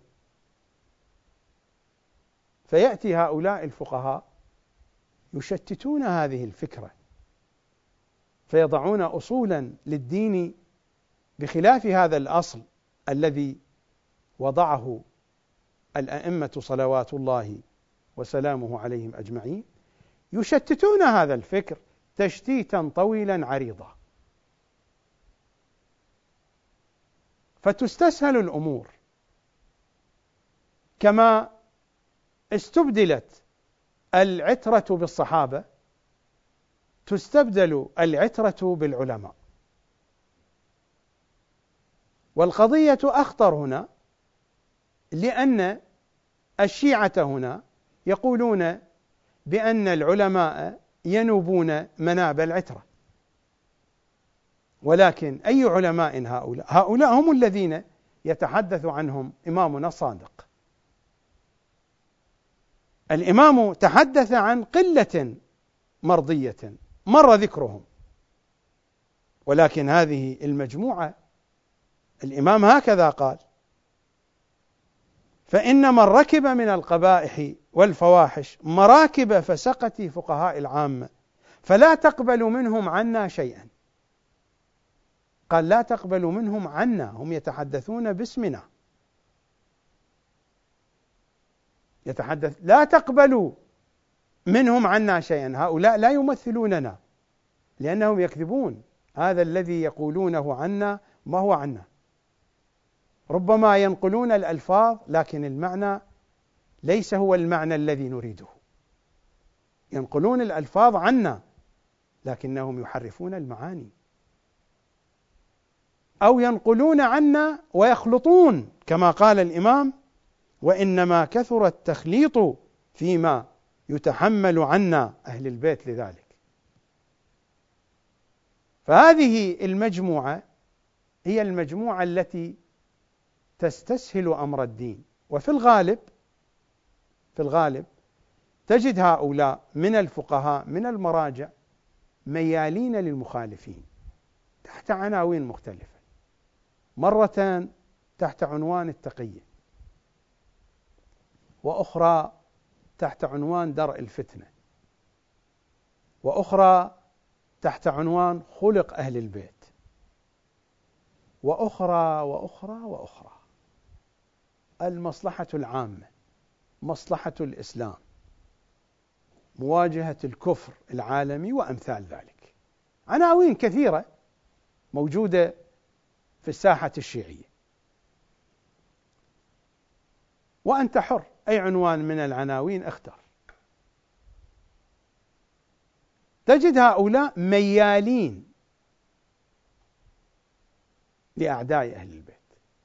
فيأتي هؤلاء الفقهاء يشتتون هذه الفكرة، فيضعون أصولا للدين بخلاف هذا الأصل الذي وضعه الأئمة صلوات الله وسلامه عليهم أجمعين، يشتتون هذا الفكر تشتيتا طويلا عريضا، فتستسهل الأمور. كما استبدلت العترة بالصحابة تستبدل العترة بالعلماء. والقضية أخطر هنا، لأن الشيعة هنا يقولون بأن العلماء ينوبون مناب العترة، ولكن أي علماء هؤلاء؟ هؤلاء هم الذين يتحدث عنهم إمامنا الصادق. الإمام تحدث عن قلة مرضية مر ذكرهم، ولكن هذه المجموعة الإمام هكذا قال: فإن من ركب من القبائح والفواحش مراكب فسقة فقهاء العامة فلا تقبل منهم عنا شيئا. قال لا تقبل منهم عنا، هم يتحدثون باسمنا، يتحدث لا تقبلوا منهم عنا شيئا، هؤلاء لا يمثلوننا لأنهم يكذبون، هذا الذي يقولونه عنا ما هو عنا. ربما ينقلون الألفاظ لكن المعنى ليس هو المعنى الذي نريده، ينقلون الألفاظ عنا لكنهم يحرفون المعاني، أو ينقلون عنا ويخلطون، كما قال الإمام: وإنما كثر التخليط فيما يتحمل عنا أهل البيت لذلك. فهذه المجموعة هي المجموعة التي تستسهل أمر الدين، وفي الغالب في الغالب تجد هؤلاء من الفقهاء من المراجع ميالين للمخالفين تحت عناوين مختلفة، مرة تحت عنوان التقية، وأخرى تحت عنوان درء الفتنة، وأخرى تحت عنوان خلق أهل البيت، وأخرى وأخرى وأخرى. المصلحة العامة، مصلحة الإسلام، مواجهة الكفر العالمي وأمثال ذلك. عناوين كثيرة موجودة في الساحة الشيعية، وأنت حر، أي عنوان من العناوين اختر. تجد هؤلاء ميالين لأعداء أهل البيت.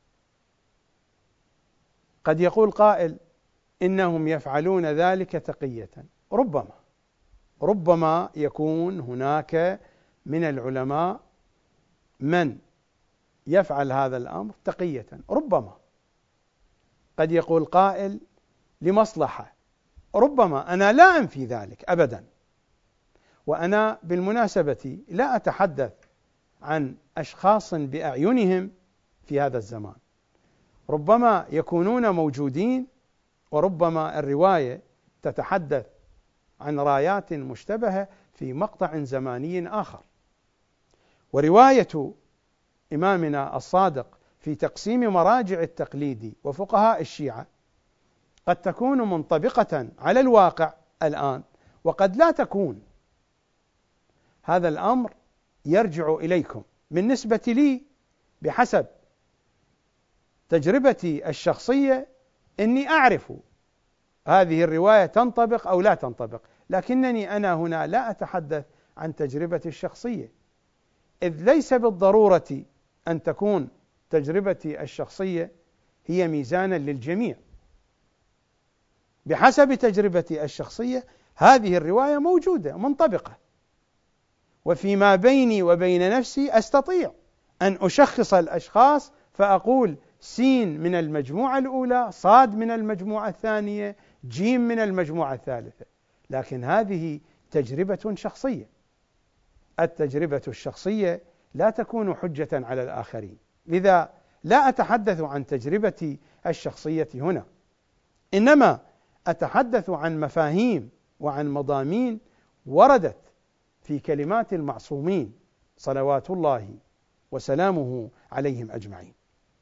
قد يقول قائل إنهم يفعلون ذلك تقية، ربما ربما يكون هناك من العلماء من يفعل هذا الأمر تقية، ربما. قد يقول قائل لمصلحة، ربما. أنا لا أنفي ذلك أبدا، وأنا بالمناسبة لا أتحدث عن أشخاص بأعينهم في هذا الزمان، ربما يكونون موجودين، وربما الرواية تتحدث عن رايات مشتبهة في مقطع زماني آخر. ورواية إمامنا الصادق في تقسيم مراجع التقليد وفقهاء الشيعة قد تكون منطبقة على الواقع الآن، وقد لا تكون. هذا الأمر يرجع إليكم. بالنسبة لي بحسب تجربتي الشخصية إني أعرف هذه الرواية تنطبق أو لا تنطبق، لكنني أنا هنا لا أتحدث عن تجربتي الشخصية، إذ ليس بالضرورة أن تكون تجربتي الشخصية هي ميزانا للجميع. بحسب تجربتي الشخصية هذه الرواية موجودة منطبقة، وفيما بيني وبين نفسي أستطيع أن أشخص الأشخاص فأقول سين من المجموعة الأولى، صاد من المجموعة الثانية، جيم من المجموعة الثالثة، لكن هذه تجربة شخصية. التجربة الشخصية لا تكون حجة على الآخرين، لذا لا أتحدث عن تجربتي الشخصية هنا، إنما أتحدث عن مفاهيم وعن مضامين وردت في كلمات المعصومين صلوات الله وسلامه عليهم أجمعين.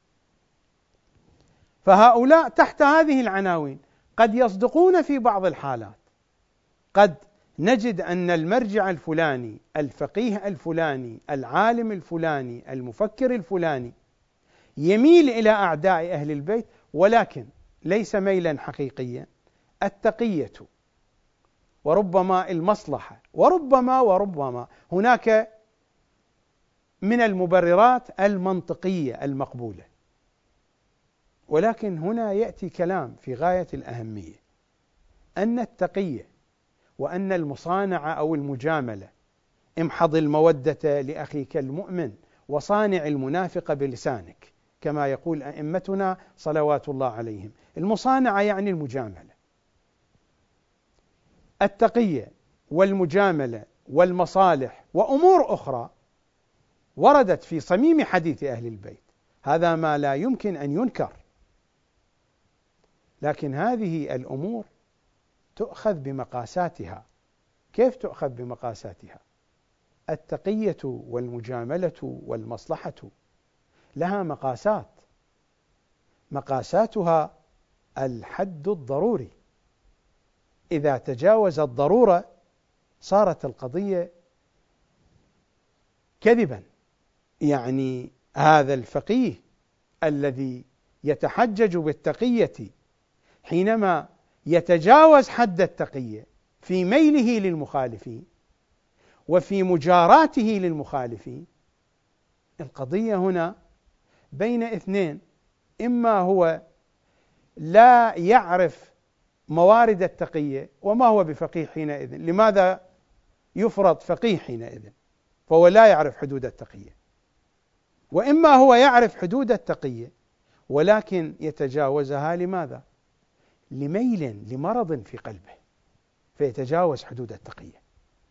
فهؤلاء تحت هذه العناوين قد يصدقون في بعض الحالات، قد نجد أن المرجع الفلاني، الفقيه الفلاني، العالم الفلاني، المفكر الفلاني يميل إلى أعداء أهل البيت، ولكن ليس ميلا حقيقيا. التقية وربما المصلحة وربما وربما هناك من المبررات المنطقية المقبولة، ولكن هنا يأتي كلام في غاية الأهمية، أن التقية وأن المصانعة أو المجاملة، امحض المودة لأخيك المؤمن وصانع المنافق بلسانك، كما يقول أئمتنا صلوات الله عليهم. المصانعة يعني المجاملة. التقية والمجاملة والمصالح وأمور أخرى وردت في صميم حديث أهل البيت، هذا ما لا يمكن أن ينكر، لكن هذه الأمور تؤخذ بمقاساتها. كيف تؤخذ بمقاساتها؟ التقية والمجاملة والمصلحة لها مقاسات، مقاساتها الحد الضروري. إذا تجاوز الضرورة صارت القضية كذبا. يعني هذا الفقيه الذي يتحجج بالتقية حينما يتجاوز حد التقية في ميله للمخالفين وفي مجاراته للمخالفين، القضية هنا بين اثنين: إما هو لا يعرف موارد التقية، وما هو بفقيه حينئذ، لماذا يفرض فقيه حينئذ؟ فهو لا يعرف حدود التقية. وإما هو يعرف حدود التقية ولكن يتجاوزها، لماذا؟ لميل لمرض في قلبه فيتجاوز حدود التقية،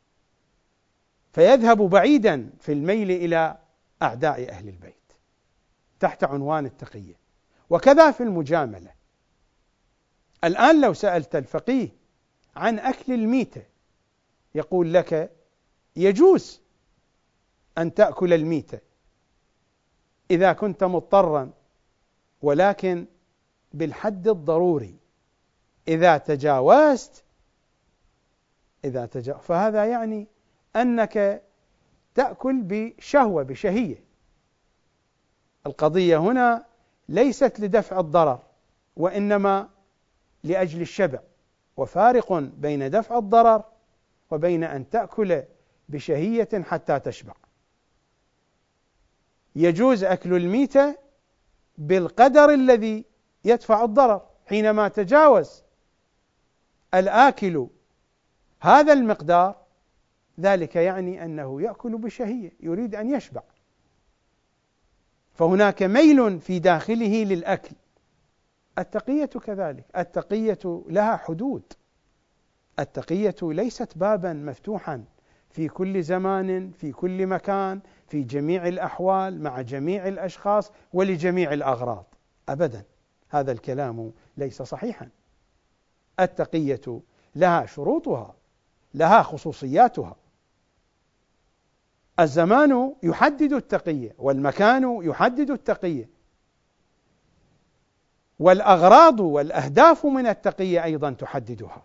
فيذهب بعيدا في الميل إلى أعداء أهل البيت تحت عنوان التقية. وكذا في المجاملة. الآن لو سألت الفقيه عن أكل الميتة يقول لك يجوز أن تأكل الميتة، إذا كنت مضطرا، ولكن بالحد الضروري. إذا تجاوزت إذا تجاوزت فهذا يعني أنك تأكل بشهوة بشهية. القضية هنا ليست لدفع الضرر، وإنما لأجل الشبع، وفارق بين دفع الضرر وبين أن تأكل بشهية حتى تشبع. يجوز أكل الميتة بالقدر الذي يدفع الضرر. حينما تجاوز الآكل هذا المقدار، ذلك يعني أنه يأكل بشهية، يريد أن يشبع، فهناك ميل في داخله للأكل. التقية كذلك، التقية لها حدود. التقية ليست بابا مفتوحا في كل زمان، في كل مكان، في جميع الأحوال، مع جميع الأشخاص، ولجميع الأغراض. أبدا، هذا الكلام ليس صحيحا. التقية لها شروطها، لها خصوصياتها. الزمان يحدد التقية، والمكان يحدد التقية، والأغراض والأهداف من التقية أيضا تحددها.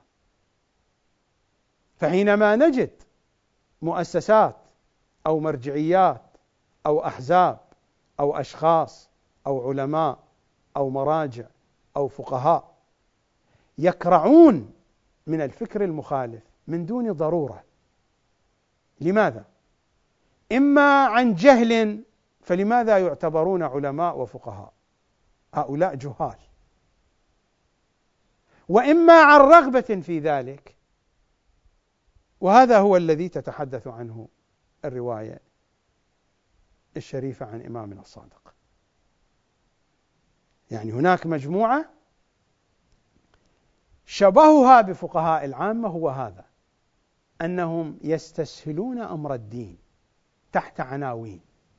فحينما نجد مؤسسات أو مرجعيات أو أحزاب أو أشخاص أو علماء أو مراجع أو فقهاء يكرعون من الفكر المخالف من دون ضرورة، لماذا؟ إما عن جهل، فلماذا يعتبرون علماء وفقهاء؟ هؤلاء جهال. وإما عن رغبة في ذلك، وهذا هو الذي تتحدث عنه الرواية الشريفة عن إمامنا الصادق. يعني هناك مجموعة شبهها بفقهاء العامة هو هذا، أنهم يستسهلون أمر الدين تحت عناوين،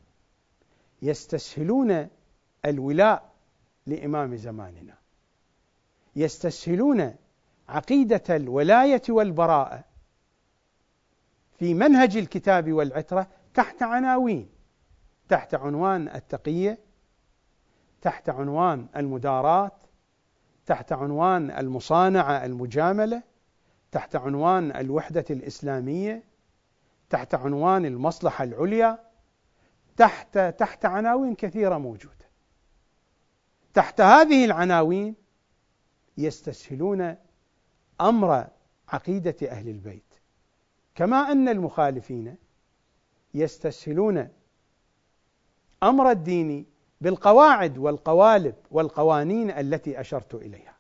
يستسهلون الولاء لإمام زماننا، يستسهلون عقيدة الولاية والبراءة في منهج الكتاب والعترة تحت عناوين، تحت عنوان التقية، تحت عنوان المداراة، تحت عنوان المصانعة المجاملة، تحت عنوان الوحدة الإسلامية، تحت عنوان المصلحة العليا، تحت تحت عناوين كثيرة موجودة. تحت هذه العناوين يستسهلون أمر عقيدة أهل البيت، كما أن المخالفين يستسهلون أمر الدين بالقواعد والقوالب والقوانين التي أشرت إليها.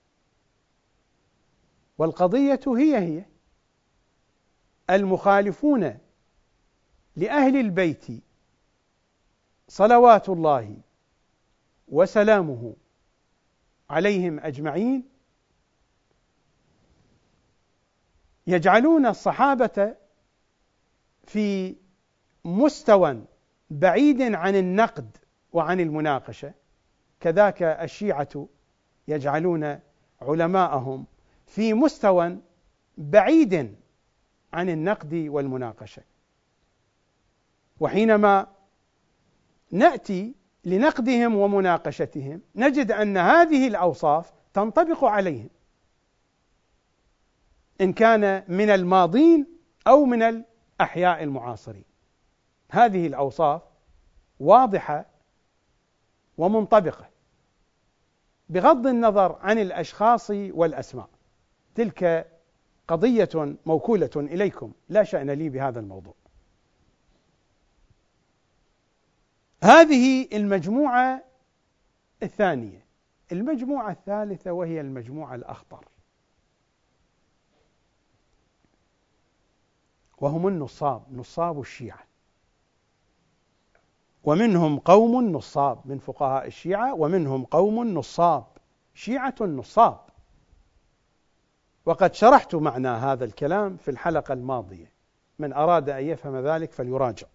والقضية هي هي المخالفون لأهل البيت صلوات الله وسلامه عليهم أجمعين يجعلون الصحابة في مستوى بعيد عن النقد وعن المناقشة، كذاك الشيعة يجعلون علماءهم في مستوى بعيد عن النقد والمناقشة. وحينما نأتي لنقدهم ومناقشتهم نجد أن هذه الأوصاف تنطبق عليهم، إن كان من الماضين أو من الأحياء المعاصرين. هذه الأوصاف واضحة ومنطبقة بغض النظر عن الأشخاص والأسماء. تلك قضية موكولة إليكم، لا شأن لي بهذا الموضوع. هذه المجموعة الثانية. المجموعة الثالثة وهي المجموعة الأخطر، وهم النصاب، نصاب الشيعة. ومنهم قوم نصاب من فقهاء الشيعة، ومنهم قوم نصاب، شيعة نصاب. وقد شرحت معنى هذا الكلام في الحلقة الماضية، من أراد أن يفهم ذلك فليراجع.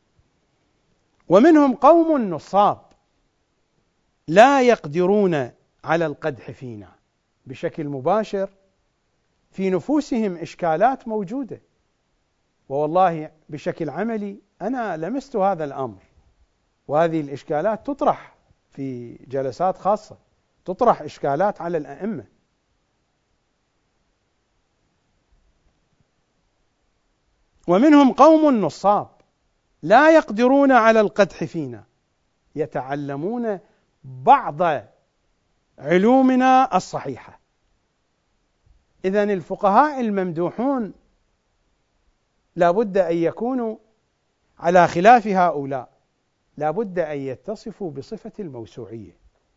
ومنهم قوم نصاب لا يقدرون على القدح فينا بشكل مباشر، في نفوسهم إشكالات موجودة، ووالله بشكل عملي أنا لمست هذا الأمر. وهذه الإشكالات تطرح في جلسات خاصة، تطرح إشكالات على الأئمة. ومنهم قوم نصاب لا يقدرون على القدح فينا يتعلمون بعض علومنا الصحيحة. إذن الفقهاء الممدوحون لا بد أن يكونوا على خلاف هؤلاء، لا بد أن يتصفوا بصفة الموسوعية،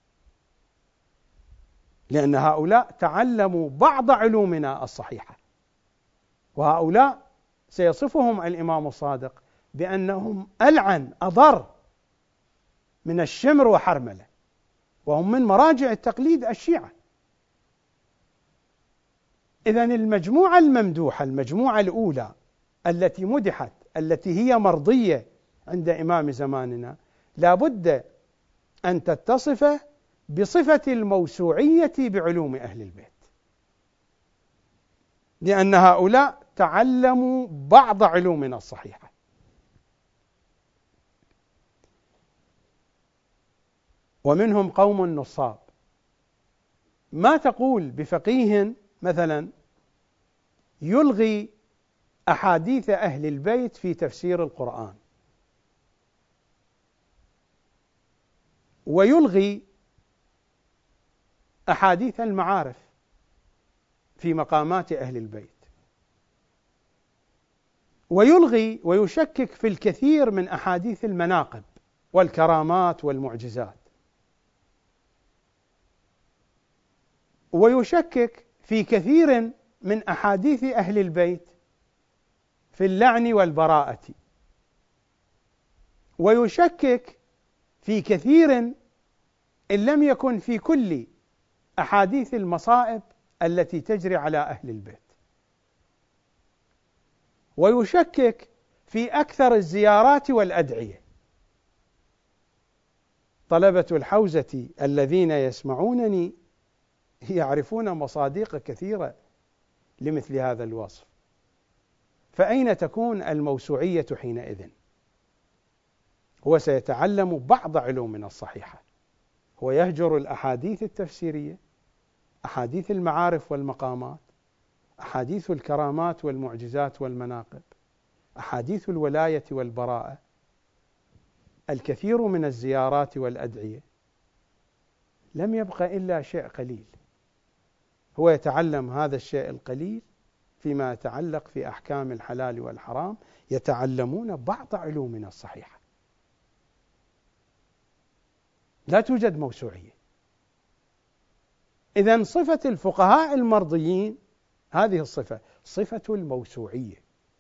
لأن هؤلاء تعلموا بعض علومنا الصحيحة، وهؤلاء سيصفهم الإمام الصادق بأنهم ألعن أضر من الشمر وحرملة، وهم من مراجع التقليد الشيعة. إذن المجموعة الممدوحة، المجموعة الأولى التي مدحت، التي هي مرضية عند إمام زماننا، لا بد أن تتصف بصفة الموسوعية بعلوم أهل البيت، لأن هؤلاء تعلموا بعض علومنا الصحيحة. ومنهم قوم نصاب. ما تقول بفقيه مثلا يلغي أحاديث أهل البيت في تفسير القرآن، ويلغي أحاديث المعارف في مقامات أهل البيت، ويلغي ويشكك في الكثير من أحاديث المناقب والكرامات والمعجزات، ويشكك في كثير من أحاديث أهل البيت في اللعن والبراءة، ويشكك في كثير إن لم يكن في كل أحاديث المصائب التي تجري على أهل البيت، ويشكك في أكثر الزيارات والأدعية. طلبة الحوزة الذين يسمعونني يعرفون مصادق كثيرة لمثل هذا الوصف، فأين تكون الموسوعية حينئذ؟ هو سيتعلم بعض علومنا الصحيحة، هو يهجر الأحاديث التفسيرية، أحاديث المعارف والمقامات، أحاديث الكرامات والمعجزات والمناقب، أحاديث الولاية والبراءة، الكثير من الزيارات والأدعية. لم يبق إلا شيء قليل، هو يتعلم هذا الشيء القليل فيما يتعلق في أحكام الحلال والحرام، يتعلمون بعض علومنا الصحيحة. لا توجد موسوعية. إذن صفة الفقهاء المرضيين هذه الصفة، صفة الموسوعية،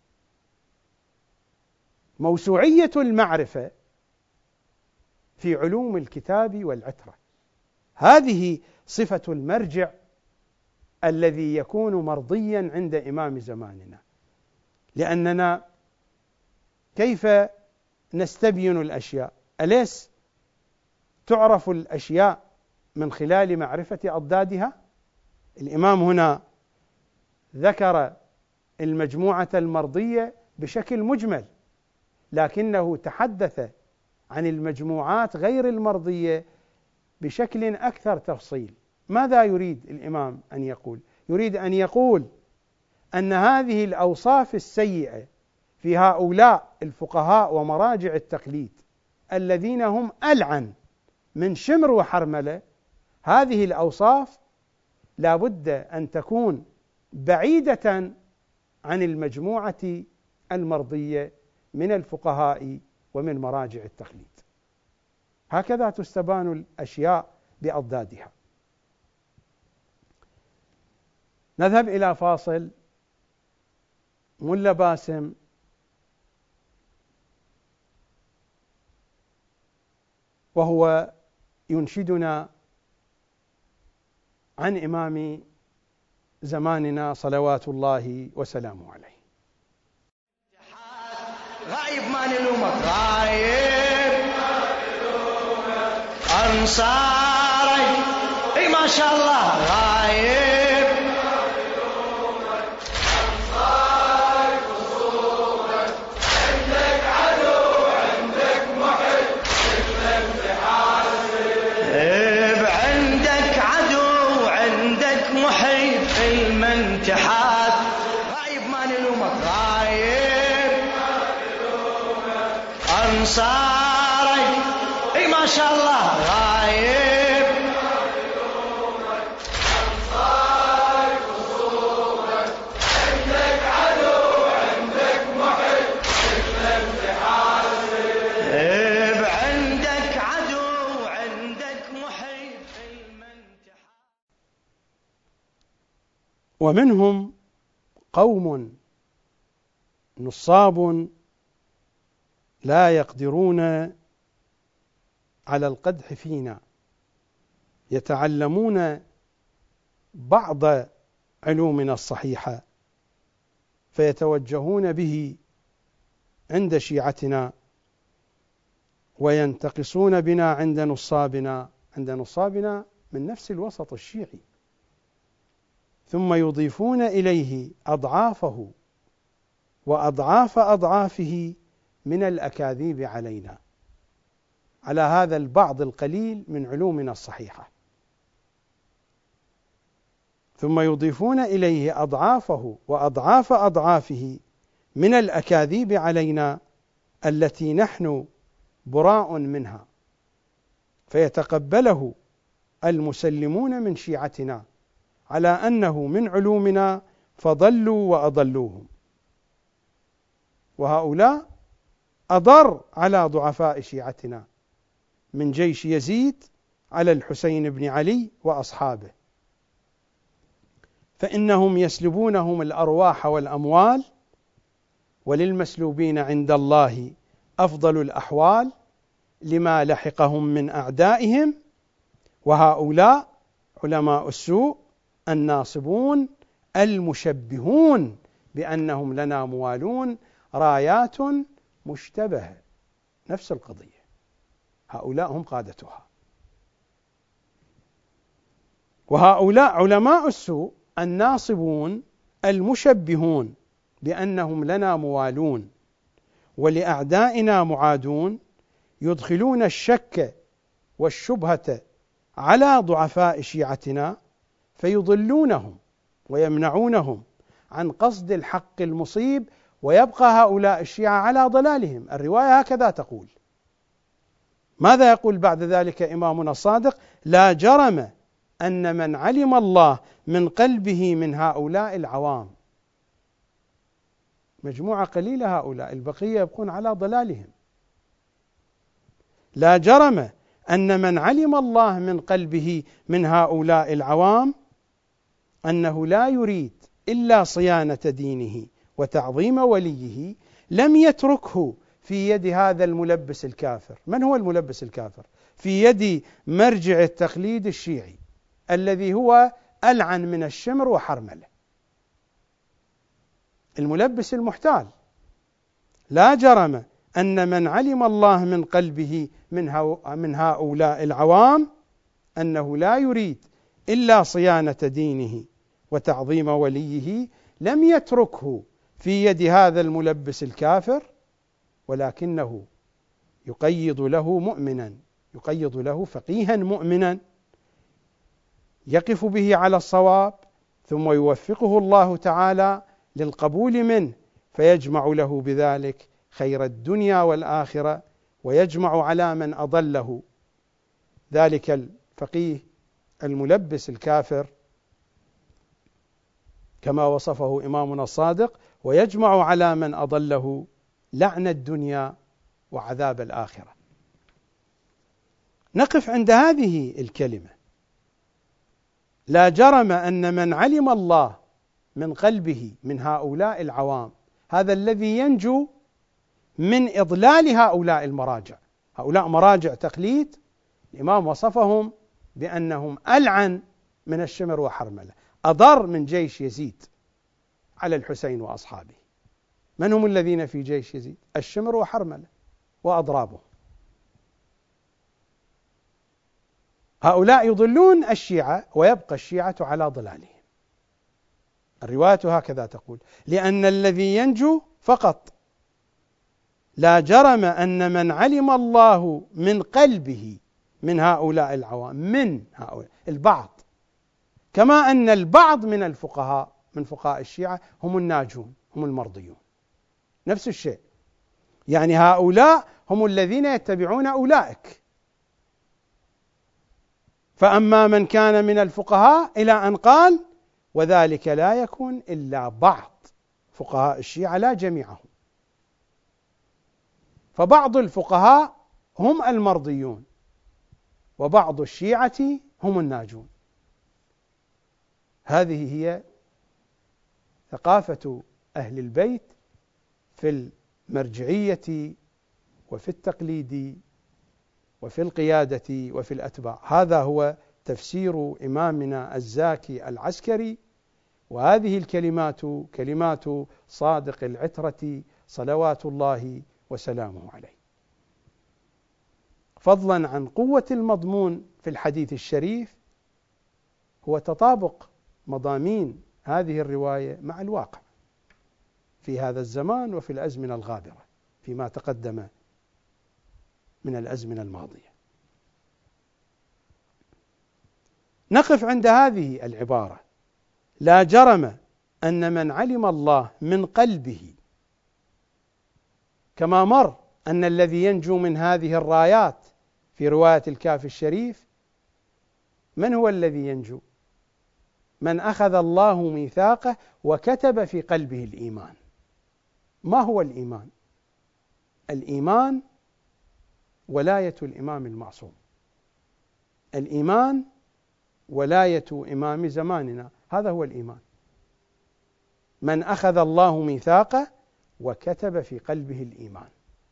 موسوعية المعرفة في علوم الكتاب والعترة. هذه صفة المرجع الذي يكون مرضيا عند إمام زماننا، لأننا كيف نستبين الأشياء؟ أليس تعرف الأشياء من خلال معرفة أضدادها؟ الإمام هنا ذكر المجموعة المرضية بشكل مجمل، لكنه تحدث عن المجموعات غير المرضية بشكل أكثر تفصيل. ماذا يريد الإمام أن يقول؟ يريد أن يقول أن هذه الأوصاف السيئة في هؤلاء الفقهاء ومراجع التقليد الذين هم ألعن من شمر وحرملة، هذه الأوصاف لا بد أن تكون بعيدة عن المجموعة المرضية من الفقهاء ومن مراجع التقليد. هكذا تستبان الأشياء بأضدادها. نذهب إلى فاصل. ملا باسم وهو ينشدنا عن إمام زماننا صلوات الله وسلامه عليه. غايب ما نلومك، غايب أنصاري، اي ما شاء الله، غايب أنصاري اي ما شاء الله غايب ومنهم قوم نصاب لا يقدرون على القدح فينا، يتعلمون بعض علومنا الصحيحة فيتوجهون به عند شيعتنا، وينتقصون بنا عند نصابنا عند نصابنا من نفس الوسط الشيعي، ثم يضيفون إليه أضعافه وأضعاف أضعافه من الأكاذيب علينا على هذا البعض القليل من علومنا الصحيحة، ثم يضيفون إليه أضعافه وأضعاف أضعافه من الأكاذيب علينا التي نحن براء منها، فيتقبله المسلمون من شيعتنا على أنه من علومنا فضلوا وأضلوهم. وهؤلاء أضر على ضعفاء شيعتنا من جيش يزيد على الحسين بن علي وأصحابه، فإنهم يسلبونهم الأرواح والأموال، وللمسلوبين عند الله أفضل الأحوال لما لحقهم من أعدائهم. وهؤلاء علماء السوء الناصبون المشبهون بأنهم لنا موالون، رايات مشتبهة، نفس القضية، هؤلاء هم قادتها. وهؤلاء علماء السوء الناصبون المشبهون بأنهم لنا موالون ولأعدائنا معادون، يدخلون الشك والشبهة على ضعفاء شيعتنا فيضلونهم ويمنعونهم عن قصد الحق المصيب، ويبقى هؤلاء الشيعة على ضلالهم. الرواية هكذا تقول. ماذا يقول بعد ذلك إمامنا الصادق؟ لا جرم أن من علم الله من قلبه من هؤلاء العوام، مجموعة قليلة هؤلاء، البقية يبقون على ضلالهم. لا جرم أن من علم الله من قلبه من هؤلاء العوام أنه لا يريد إلا صيانة دينه وتعظيم وليه لم يتركه في يد هذا الملبس الكافر. من هو الملبس الكافر؟ في يد مرجع التقليد الشيعي الذي هو ألعن من الشمر وحرملة، الملبس المحتال. لا جرم أن من علم الله من قلبه من هؤلاء العوام أنه لا يريد إلا صيانة دينه وتعظيم وليه لم يتركه في يد هذا الملبس الكافر، ولكنه يقيض له مؤمنا، يقيض له فقيها مؤمنا يقف به على الصواب، ثم يوفقه الله تعالى للقبول منه، فيجمع له بذلك خير الدنيا والآخرة، ويجمع على من أضله ذلك الفقيه الملبس الكافر كما وصفه إمامنا الصادق، ويجمع على من أضله لعن الدنيا وعذاب الآخرة. نقف عند هذه الكلمة، لا جرم أن من علم الله من قلبه من هؤلاء العوام، هذا الذي ينجو من إضلال هؤلاء المراجع. هؤلاء مراجع تقليد، الإمام وصفهم بأنهم ألعن من الشمر وحرملة، أضر من جيش يزيد على الحسين وأصحابه. من هم الذين في جيش يزيد؟ الشمر وحرملة وأضرابه. هؤلاء يضلون الشيعة ويبقى الشيعة على ضلالهم. الرواية هكذا تقول: لأن الذي ينجو فقط. لا جرم أن من علم الله من قلبه من هؤلاء العوام، من هؤلاء البعض، كما أن البعض من الفقهاء من فقهاء الشيعة هم الناجون، هم المرضيون، نفس الشيء. يعني هؤلاء هم الذين يتبعون أولئك. فأما من كان من الفقهاء إلى أن قال وذلك لا يكون إلا بعض فقهاء الشيعة لا جميعهم. فبعض الفقهاء هم المرضيون وبعض الشيعة هم الناجون. هذه هي ثقافة أهل البيت في المرجعية وفي التقليد وفي القيادة وفي الأتباع. هذا هو تفسير إمامنا الزاكي العسكري، وهذه الكلمات كلمات صادق العترة صلوات الله وسلامه عليه. فضلا عن قوة المضمون في الحديث الشريف، هو تطابق مضامين هذه الرواية مع الواقع في هذا الزمان وفي الأزمنة الغابرة فيما تقدم من الأزمنة الماضية. نقف عند هذه العبارة: لا جرم أن من علم الله من قلبه، كما مر أن الذي ينجو من هذه الرايات في رواية الكافي الشريف من هو الذي ينجو؟ من أخذ الله ميثاقه وكتب في قلبه الإيمان. ما هو الإيمان؟ الإيمان ولاية الإمام المعصوم، الإيمان ولاية إمام زماننا، هذا هو الإيمان. من أخذ الله ميثاقه وكتب في قلبه الإيمان.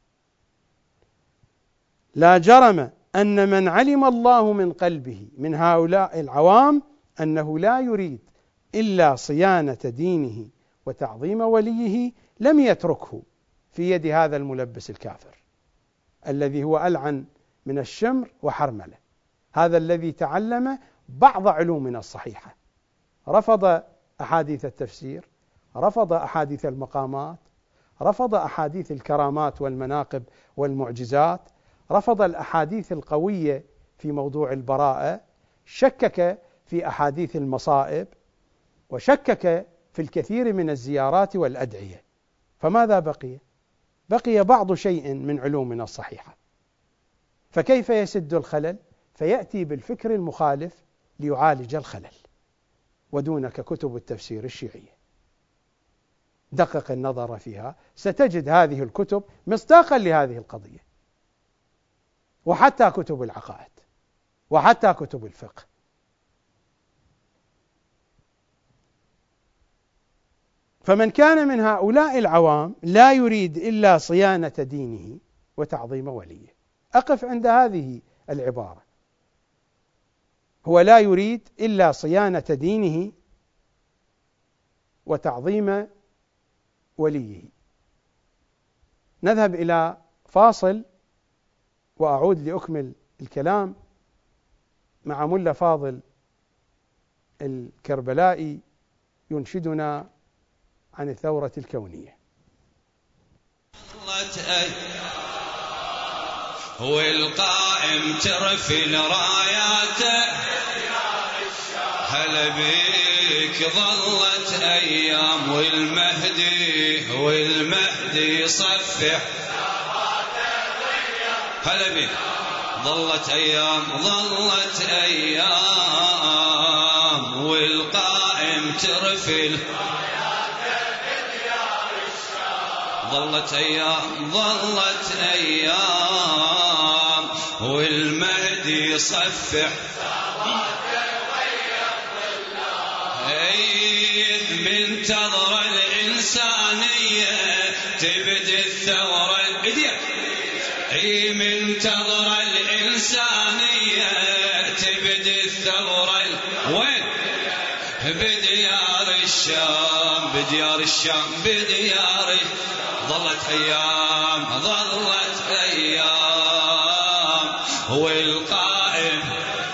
لا جرم أن من علم الله من قلبه من هؤلاء العوام أنه لا يريد إلا صيانة دينه وتعظيم وليه لم يتركه في يد هذا الملبس الكافر الذي هو ألعن من الشمر وحرملة، هذا الذي تعلم بعض علومنا الصحيحة، رفض أحاديث التفسير، رفض أحاديث المقامات، رفض أحاديث الكرامات والمناقب والمعجزات، رفض الأحاديث القوية في موضوع البراءة، شكك في أحاديث المصائب، وشكك في الكثير من الزيارات والأدعية. فماذا بقي؟ بقي بعض شيء من علومنا الصحيحة. فكيف يسد الخلل؟ فيأتي بالفكر المخالف ليعالج الخلل، ودونك كتب التفسير الشيعية. دقق النظر فيها ستجد هذه الكتب مصداقا لهذه القضية، وحتى كتب العقائد وحتى كتب الفقه. فمن كان من هؤلاء العوام لا يريد إلا صيانة دينه وتعظيم وليه. أقف عند هذه العبارة: هو لا يريد إلا صيانة دينه وتعظيم وليه. نذهب إلى فاصل وأعود لأكمل الكلام مع ملا فاضل الكربلائي ينشدنا عن الثورة الكونية. والقائم ترفل راياته هلا بيك ظلت أيام والمهدي والمهدي صفح هلا بيك ظلت أيام ظلت أيام والقائم ترفل ظلت أيام ظلت أيام والمهدي صفح عيد من تضر الإنسانية تبدي الثورة عيد من تضر الإنسانية تبدي الثورة وين بديار الشام بديار الشام بديار ظلت أيام ظلت أيام والقائم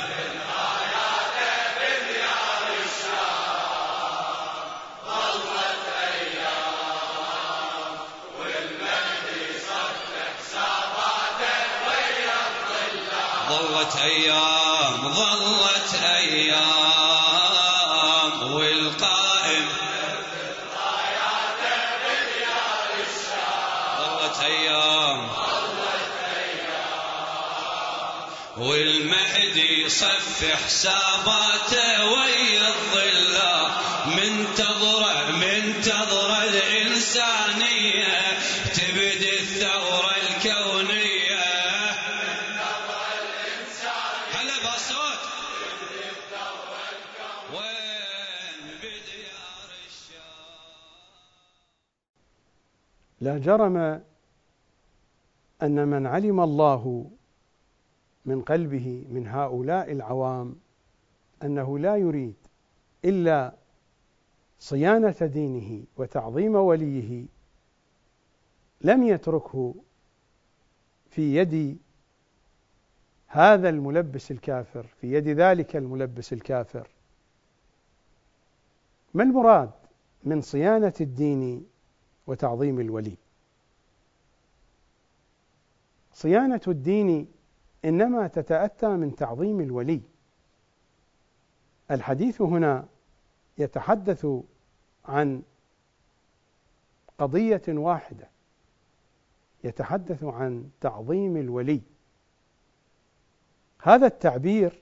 بديار الشام ظلت أيام والمهدي صفح ساباته ويا الظلام ظلت أيام ظلت أيام والقائم أيام والمهدي صف حساباته ويا الظلة منتظرة منتظرة الإنسانية تبدي الثورة الكونية هلا بصوت وين بديار الشام. لا جرم أن من علم الله من قلبه من هؤلاء العوام أنه لا يريد إلا صيانة دينه وتعظيم وليه لم يتركه في يد هذا الملبس الكافر، في يد ذلك الملبس الكافر. ما المراد من صيانة الدين وتعظيم الولي؟ صيانة الدين إنما تتأتى من تعظيم الولي. الحديث هنا يتحدث عن قضية واحدة، يتحدث عن تعظيم الولي. هذا التعبير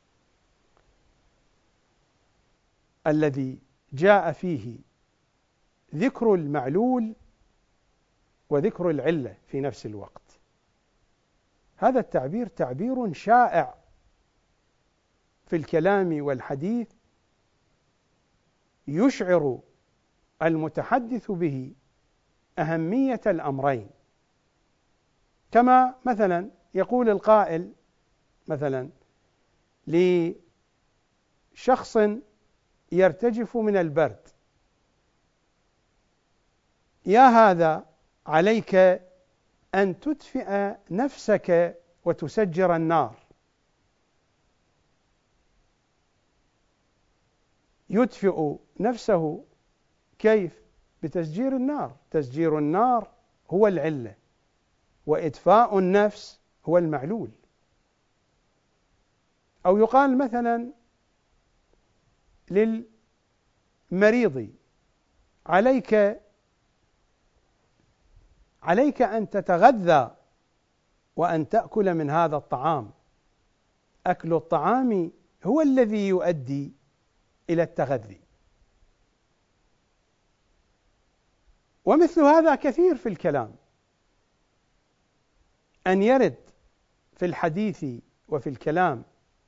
الذي جاء فيه ذكر المعلول وذكر العلة في نفس الوقت، هذا التعبير تعبير شائع في الكلام والحديث، يشعر المتحدث به أهمية الأمرين. كما مثلا يقول القائل مثلا لشخص يرتجف من البرد: يا هذا عليك أن تدفئ نفسك وتسجر النار. يدفئ نفسه كيف؟ بتسجير النار. تسجير النار هو العلة، وإدفاء النفس هو المعلول. أو يقال مثلا للمريض: عليك عليك أن تتغذى وأن تأكل من هذا الطعام. أكل الطعام هو الذي يؤدي إلى التغذي. ومثل هذا كثير في الكلام، أن يرد في الحديث وفي الكلام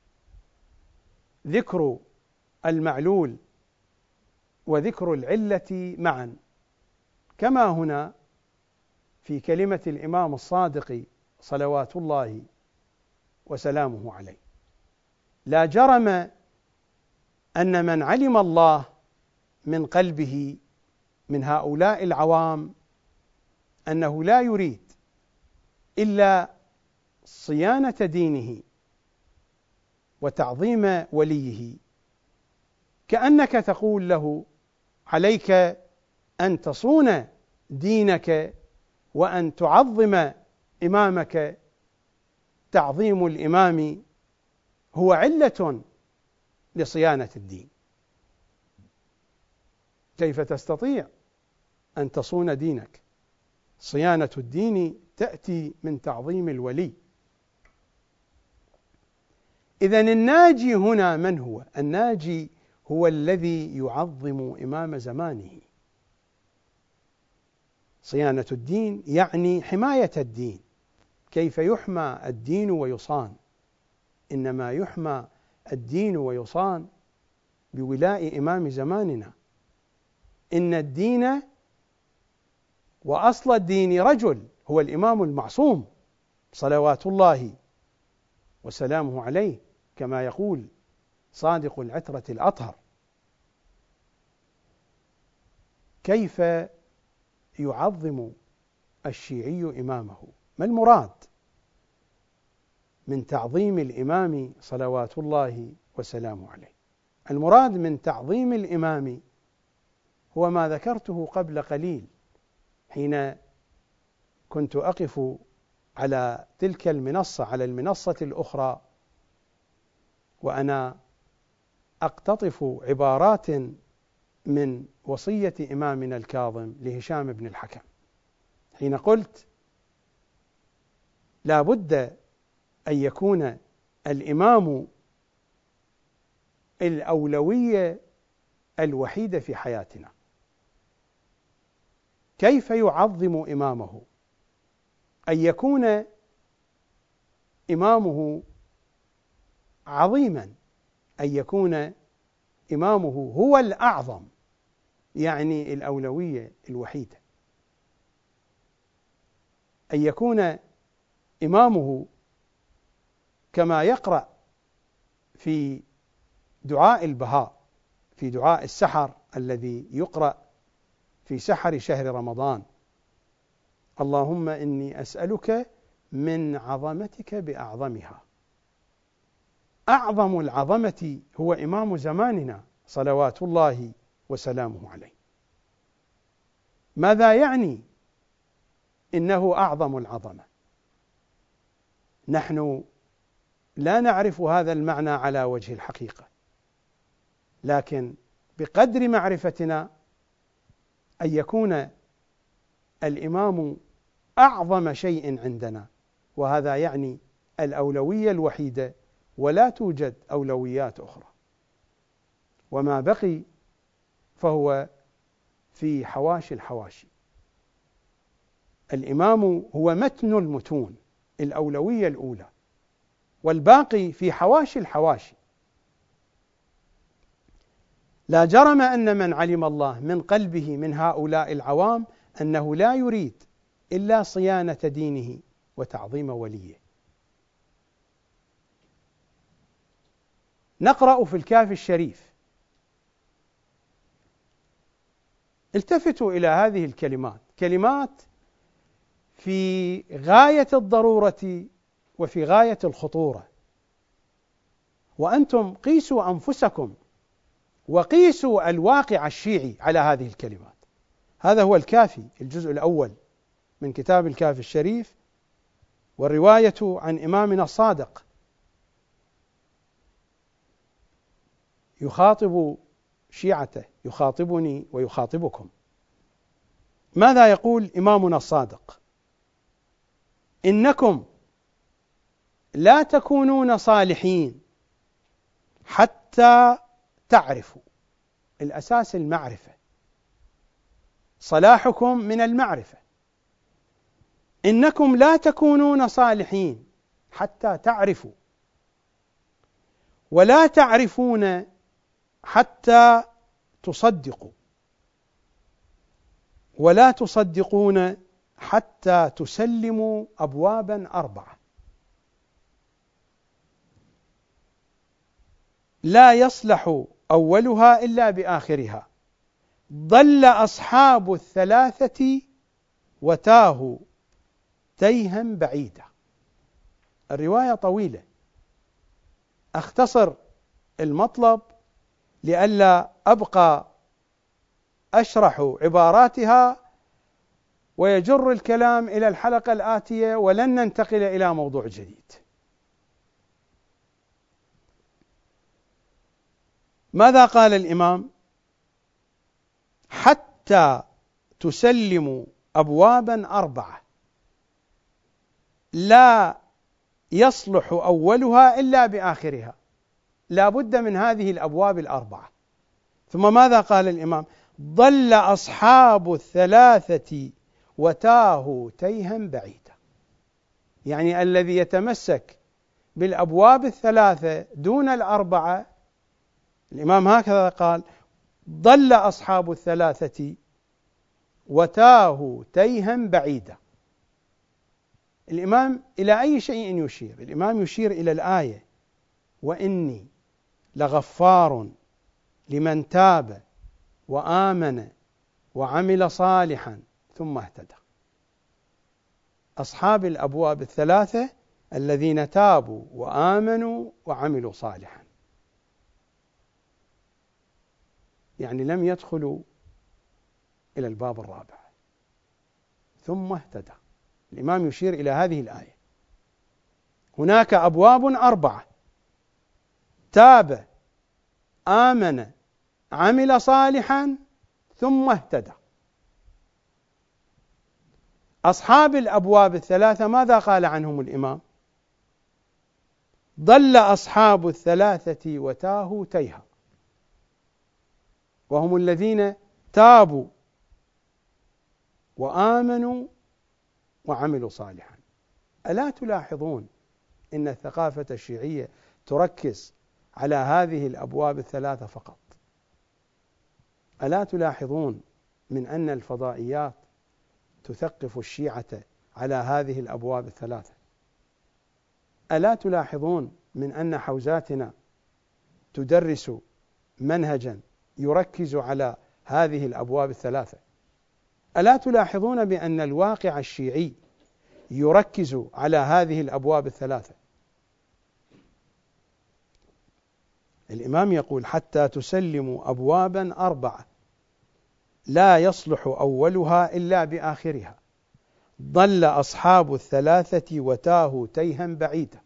ذكر المعلول وذكر العلة معا، كما هنا في كلمة الإمام الصادق صلوات الله وسلامه عليه: لا جرم أن من علم الله من قلبه من هؤلاء العوام أنه لا يريد إلا صيانة دينه وتعظيم وليه، كأنك تقول له: عليك أن تصون دينك وأن تعظم إمامك. تعظيم الإمام هو علة لصيانة الدين. كيف تستطيع أن تصون دينك؟ صيانة الدين تأتي من تعظيم الولي. إذن الناجي هنا من هو؟ الناجي هو الذي يعظم إمام زمانه. صيانة الدين يعني حماية الدين. كيف يحمى الدين ويصان؟ إنما يحمى الدين ويصان بولاء إمام زماننا. إن الدين وأصل الدين رجل، هو الإمام المعصوم صلوات الله وسلامه عليه، كما يقول صادق العترة الأطهر. كيف يعظم الشيعي إمامه؟ ما المراد من تعظيم الإمام صلوات الله وسلامه عليه؟ المراد من تعظيم الإمام هو ما ذكرته قبل قليل حين كنت أقف على تلك المنصة، على المنصة الأخرى، وأنا أقتطف عبارات من وصية إمامنا الكاظم لهشام بن الحكم، حين قلت: لا بد أن يكون الإمام الأولوية الوحيدة في حياتنا. كيف يعظم إمامه؟ أن يكون إمامه عظيما، أن يكون إمامه هو الأعظم، يعني الأولوية الوحيدة. أن يكون إمامه كما يقرأ في دعاء البهاء، في دعاء السحر الذي يقرأ في سحر شهر رمضان: اللهم إني أسألك من عظمتك بأعظمها. أعظم العظمة هو إمام زماننا صلوات الله وسلامه عليه. ماذا يعني إنه أعظم العظمة؟ نحن لا نعرف هذا المعنى على وجه الحقيقة، لكن بقدر معرفتنا أن يكون الإمام أعظم شيء عندنا، وهذا يعني الأولوية الوحيدة، ولا توجد أولويات أخرى، وما بقي فهو في حواشي الحواشي. الإمام هو متن المتون، الأولوية الأولى، والباقي في حواشي الحواشي. لا جرم أن من علم الله من قلبه من هؤلاء العوام أنه لا يريد إلا صيانة دينه وتعظيم وليه. نقرأ في الكافي الشريف: التفتوا إلى هذه الكلمات، كلمات في غاية الضرورة وفي غاية الخطورة، وأنتم قيسوا أنفسكم وقيسوا الواقع الشيعي على هذه الكلمات. هذا هو الكافي الجزء الأول من كتاب الكافي الشريف، والرواية عن إمامنا الصادق يخاطب شيعته، يخاطبني ويخاطبكم. ماذا يقول إمامنا الصادق؟ إنكم لا تكونون صالحين حتى تعرفوا. الأساس المعرفة، صلاحكم من المعرفة. إنكم لا تكونون صالحين حتى تعرفوا، ولا تعرفون حتى تصدقوا، ولا تصدقون حتى تسلموا أبوابا أربعة: لا يصلح أولها إلا بآخرها، ضل أصحاب الثلاثة وتاهوا تيها بعيدا. الرواية طويلة، أختصر المطلب لئلا أبقى أشرح عباراتها ويجر الكلام إلى الحلقة الآتية ولن ننتقل إلى موضوع جديد. ماذا قال الإمام؟ حتى تسلموا أبوابا أربعة لا يصلح أولها إلا بآخرها، لا بد من هذه الأبواب الأربعة. ثم ماذا قال الإمام؟ ضل أصحاب الثلاثة وتاهوا تيها بعيدا، يعني الذي يتمسك بالأبواب الثلاثة دون الأربعة، الإمام هكذا قال: ضل أصحاب الثلاثة وتاهوا تيها بعيدا. الإمام إلى أي شيء يشير؟ الإمام يشير إلى الآية: وإني لغفار لمن تاب وآمن وعمل صالحا ثم اهتدى. أصحاب الأبواب الثلاثة الذين تابوا وآمنوا وعملوا صالحا، يعني لم يدخلوا إلى الباب الرابع. ثم اهتدى. الإمام يشير إلى هذه الآية. هناك أبواب أربعة: تاب، آمن، عمل صالحا، ثم اهتدى. أصحاب الأبواب الثلاثة ماذا قال عنهم الإمام؟ ضل أصحاب الثلاثة وتاهوا تيها، وهم الذين تابوا وآمنوا وعملوا صالحا. ألا تلاحظون إن الثقافة الشيعية تركز على هذه الأبواب الثلاثة فقط؟ ألا تلاحظون من أن الفضائيات تثقف الشيعة على هذه الأبواب الثلاثة؟ ألا تلاحظون من أن حوزاتنا تدرس منهجا يركز على هذه الأبواب الثلاثة؟ ألا تلاحظون بأن الواقع الشيعي يركز على هذه الأبواب الثلاثة؟ الإمام يقول: حتى تسلموا أبوابا أربعة لا يصلح أولها إلا بآخرها، ضل أصحاب الثلاثة وتاهوا تيها بعيدا.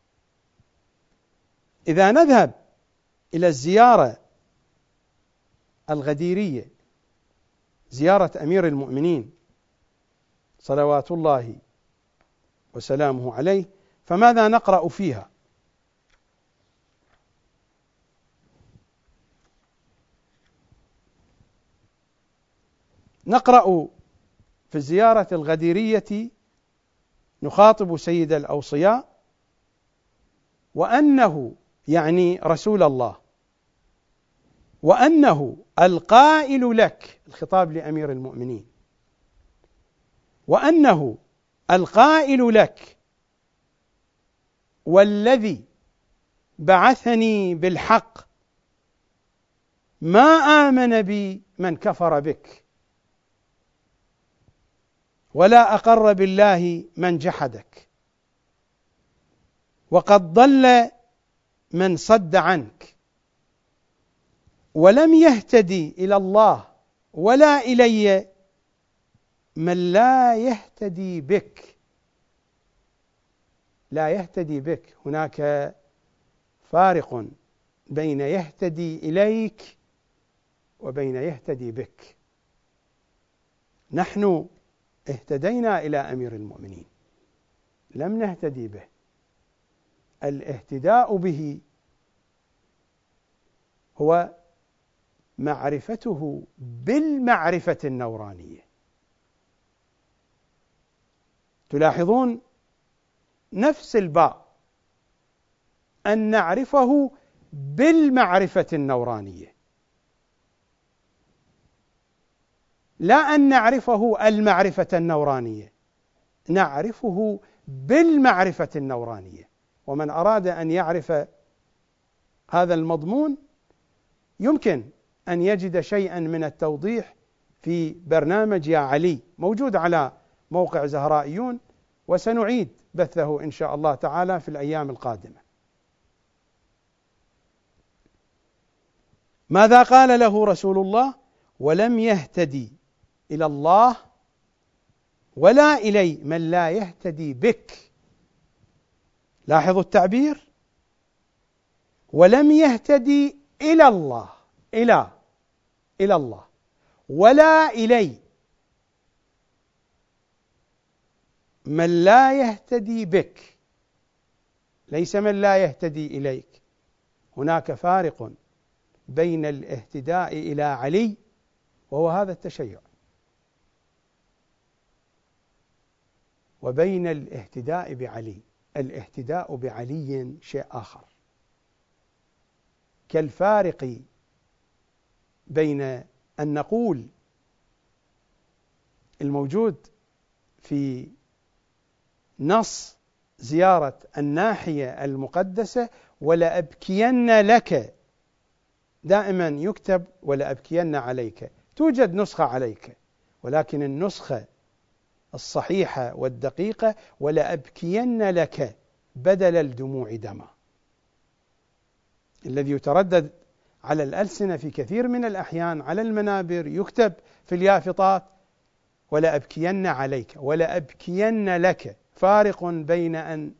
إذا نذهب إلى الزيارة الغديرية، زيارة أمير المؤمنين صلوات الله وسلامه عليه، فماذا نقرأ فيها؟ نقرأ في الزيارة الغديرية: نخاطب سيد الأوصياء وأنه يعني رسول الله، وأنه القائل لك، الخطاب لأمير المؤمنين، وأنه القائل لك والذي بعثني بالحق ما آمن بي من كفر بك، ولا أقر بالله من جحدك، وقد ضل من صد عنك، ولم يهتدي إلى الله ولا إلي من لا يهتدي بك. لا يهتدي بك، هناك فارق بين يهتدي إليك وبين يهتدي بك. نحن اهتدينا إلى أمير المؤمنين، لم نهتدي به. الاهتداء به هو معرفته بالمعرفة النورانية. تلاحظون نفس الباء، أن نعرفه بالمعرفة النورانية، لا أن نعرفه المعرفة النورانية، نعرفه بالمعرفة النورانية. ومن أراد أن يعرف هذا المضمون يمكن أن يجد شيئا من التوضيح في برنامج يا علي، موجود على موقع زهرائيون، وسنعيد بثه إن شاء الله تعالى في الأيام القادمة. ماذا قال له رسول الله؟ ولم يهتدي إلى الله ولا إلي من لا يهتدي بك. لاحظوا التعبير، ولم يهتدي إلى الله، إلى إلى الله، ولا إلي من لا يهتدي بك، ليس من لا يهتدي إليك. هناك فارق بين الاهتداء إلى علي وهو هذا التشيع، وبين الاهتداء بعلي. الاهتداء بعلي شيء آخر، كالفارق بين أن نقول الموجود في نص زيارة الناحية المقدسة: ولأبكين لك، دائما يكتب ولأبكين عليك، توجد نسخة عليك، ولكن النسخة الصحيحة والدقيقة ولأبكين لك بدل الدموع دما، الذي يتردد على الألسنة في كثير من الأحيان على المنابر، يكتب في اليافطات ولأبكين عليك، ولأبكين لك. فارق بين أن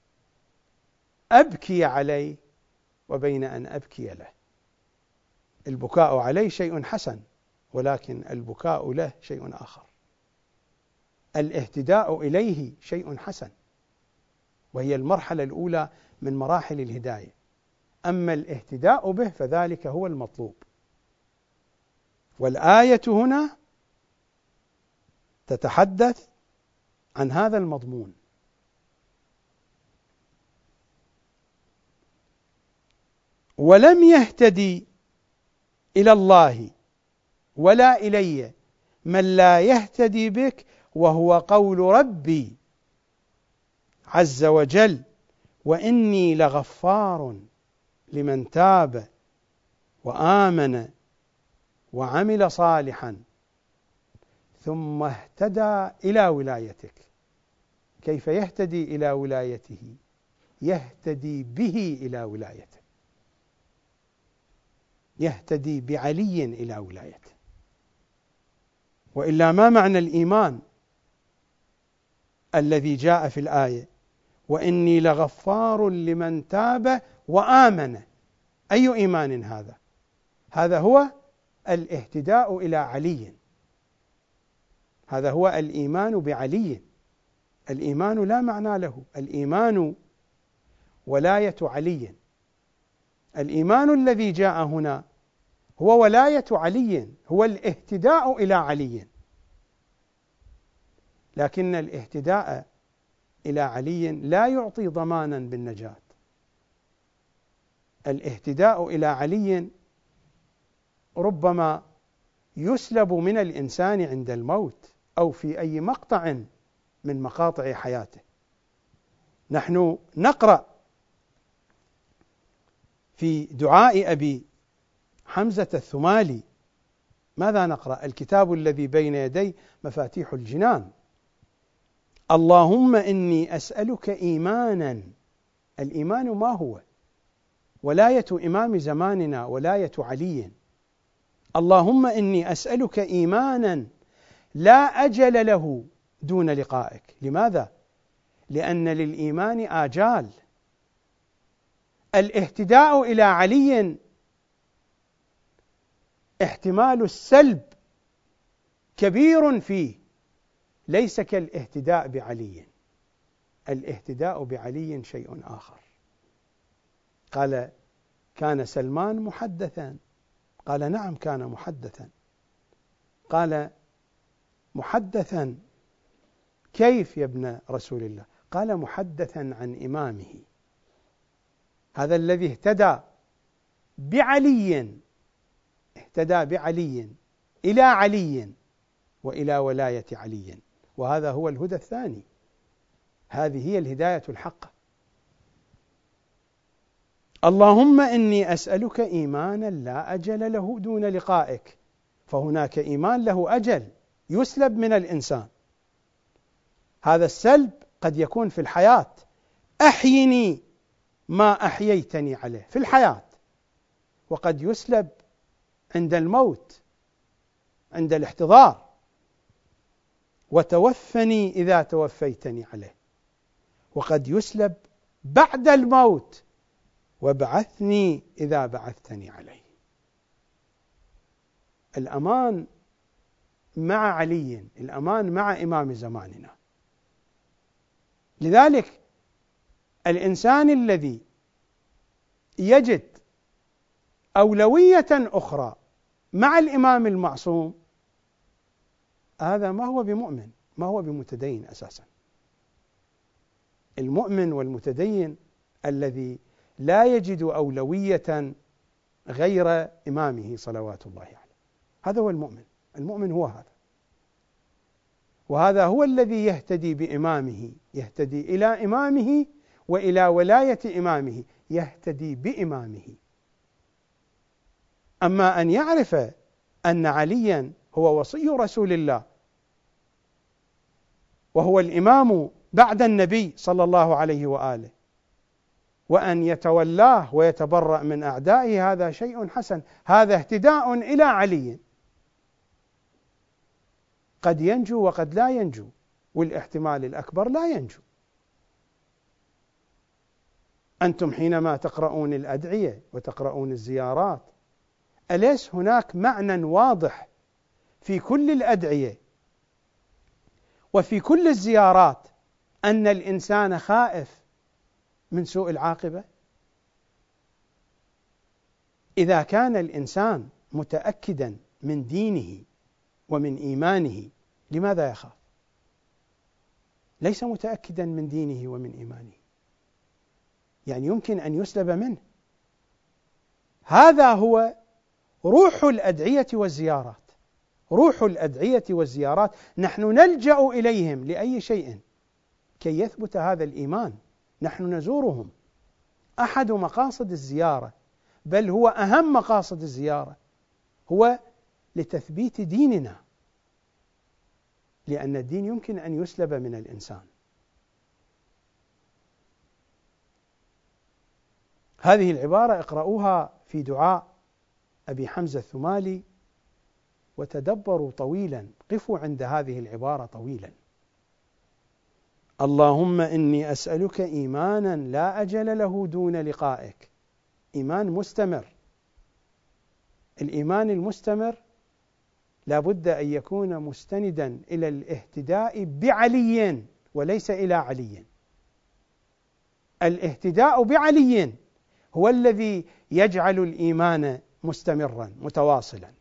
أبكي عليه وبين أن أبكي له. البكاء عليه شيء حسن، ولكن البكاء له شيء آخر. الاهتداء إليه شيء حسن، وهي المرحلة الأولى من مراحل الهداية، أما الاهتداء به فذلك هو المطلوب. والآية هنا تتحدث عن هذا المضمون. ولم يهتدي إلى الله ولا إلي من لا يهتدي بك وهو قول ربي عز وجل وإني لغفار لمن تاب وآمن وعمل صالحا ثم اهتدى إلى ولايتك. كيف يهتدي إلى ولايته؟ يهتدي به إلى ولايته، يهتدي بعلي إلى ولايته. وإلا ما معنى الإيمان الذي جاء في الآية وإني لغفار لمن تاب وآمن؟ أي إيمان هذا؟ هذا هو الاهتداء إلى علي، هذا هو الإيمان بعلي. الإيمان لا معنى له، الإيمان ولاية علي. الإيمان الذي جاء هنا هو ولاية علي، هو الاهتداء إلى علي. لكن الاهتداء إلى علي لا يعطي ضمانا بالنجاة. الاهتداء إلى علي ربما يسلب من الإنسان عند الموت أو في أي مقطع من مقاطع حياته. نحن نقرأ في دعاء أبي حمزة الثمالي، ماذا نقرأ؟ الكتاب الذي بين يدي مفاتيح الجنان: اللهم إني أسألك إيمانا. الإيمان ما هو؟ ولاية إمام زماننا ولاية علي. اللهم إني أسألك إيمانا لا أجل له دون لقائك. لماذا؟ لأن للإيمان آجال. الاهتداء إلى علي احتمال السلب كبير فيه، ليس كالاهتداء بعلي. الاهتداء بعلي شيء آخر. قال: كان سلمان محدثا؟ قال: نعم كان محدثا. قال: محدثا كيف يا ابن رسول الله؟ قال: محدثا عن إمامه. هذا الذي اهتدى بعلي، اهتدى بعلي إلى علي وإلى ولاية علي، وهذا هو الهدى الثاني. هذه هي الهداية الحقة. اللهم إني أسألك إيمانا لا أجل له دون لقائك. فهناك إيمان له أجل يسلب من الإنسان. هذا السلب قد يكون في الحياة: أحيني ما أحييتني عليه في الحياة، وقد يسلب عند الموت، عند الاحتضار: وتوفني إذا توفيتني عليه. وقد يسلب بعد الموت: وابعثني إذا بعثتني عليه. الأمان مع علي، الأمان مع إمام زماننا. لذلك الإنسان الذي يجد أولوية أخرى مع الإمام المعصوم، هذا ما هو بمؤمن، ما هو بمتدين أساسا. المؤمن والمتدين الذي لا يجد أولوية غير إمامه صلوات الله عليه، هذا هو المؤمن. المؤمن هو هذا، وهذا هو الذي يهتدي بإمامه، يهتدي إلى إمامه وإلى ولاية إمامه، يهتدي بإمامه. أما أن يعرف أن عليا هو وصي رسول الله وهو الإمام بعد النبي صلى الله عليه وآله، وأن يتولاه ويتبرأ من أعدائه، هذا شيء حسن. هذا اهتداء إلى علي، قد ينجو وقد لا ينجو، والاحتمال الأكبر لا ينجو. أنتم حينما تقرؤون الأدعية وتقرؤون الزيارات، أليس هناك معنى واضح في كل الأدعية وفي كل الزيارات أن الإنسان خائف من سوء العاقبة؟ إذا كان الإنسان متأكدا من دينه ومن إيمانه لماذا يخاف؟ ليس متأكدا من دينه ومن إيمانه، يعني يمكن أن يسلب منه. هذا هو روح الأدعية والزيارات. روح الأدعية والزيارات نحن نلجأ إليهم لأي شيء كي يثبت هذا الإيمان. نحن نزورهم. أحد مقاصد الزيارة، بل هو أهم مقاصد الزيارة، هو لتثبيت ديننا، لأن الدين يمكن أن يسلب من الإنسان. هذه العبارة اقرأوها في دعاء أبي حمزة الثمالي وتدبروا طويلا، قفوا عند هذه العبارة طويلا. اللهم إني أسألك إيمانا لا أجل له دون لقائك، إيمان مستمر. الإيمان المستمر لا بد أن يكون مستندا إلى الاهتداء بعلي وليس إلى علي. الاهتداء بعلي هو الذي يجعل الإيمان مستمرا متواصلا.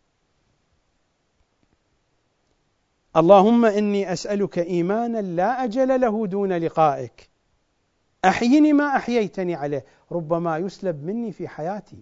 اللهم إني أسألك إيمانا لا أجل له دون لقائك، أحيني ما أحييتني عليه، ربما يسلب مني في حياتي،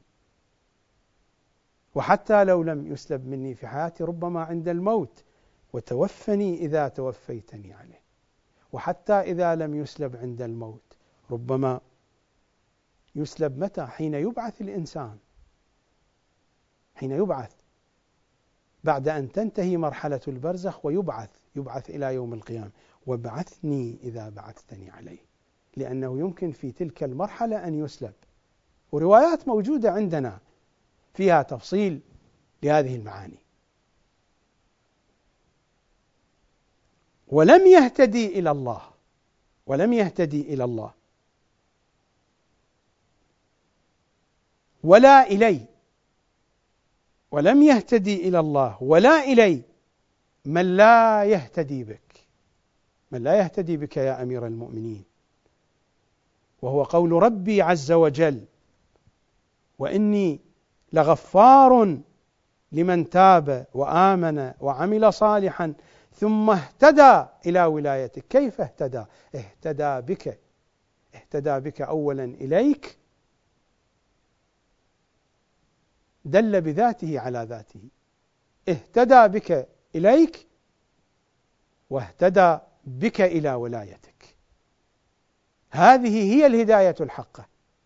وحتى لو لم يسلب مني في حياتي ربما عند الموت، وتوفني إذا توفيتني عليه. وحتى إذا لم يسلب عند الموت ربما يسلب متى؟ حين يبعث الإنسان، حين يبعث بعد أن تنتهي مرحلة البرزخ ويبعث يبعث إلى يوم القيامة. وابعثني إذا بعثتني عليه، لأنه يمكن في تلك المرحلة أن يسلب. وروايات موجودة عندنا فيها تفصيل لهذه المعاني. ولم يهتدي إلى الله ولم يهتدي إلى الله ولا إلي ولم يهتدي إلى الله ولا إلي من لا يهتدي بك، من لا يهتدي بك يا أمير المؤمنين. وهو قول ربي عز وجل: وإني لغفار لمن تاب وآمن وعمل صالحا ثم اهتدى إلى ولايتك. كيف اهتدى؟ اهتدى بك، اهتدى بك أولا إليك، دل بذاته على ذاته، اهتدى بك إليك واهتدى بك إلى ولايتك. هذه هي الهداية الحقة.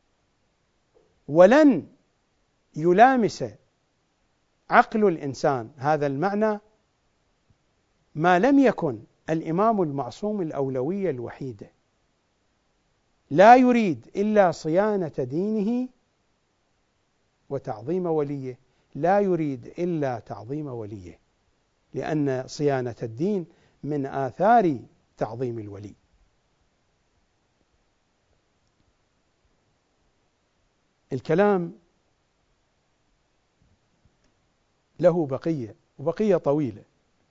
ولن يلامس عقل الإنسان هذا المعنى ما لم يكن الإمام المعصوم الأولوية الوحيدة لا يريد إلا صيانة دينه وتعظيم وليه، لا يريد إلا تعظيم وليه، لأن صيانة الدين من آثار تعظيم الولي. الكلام له بقية وبقية طويلة،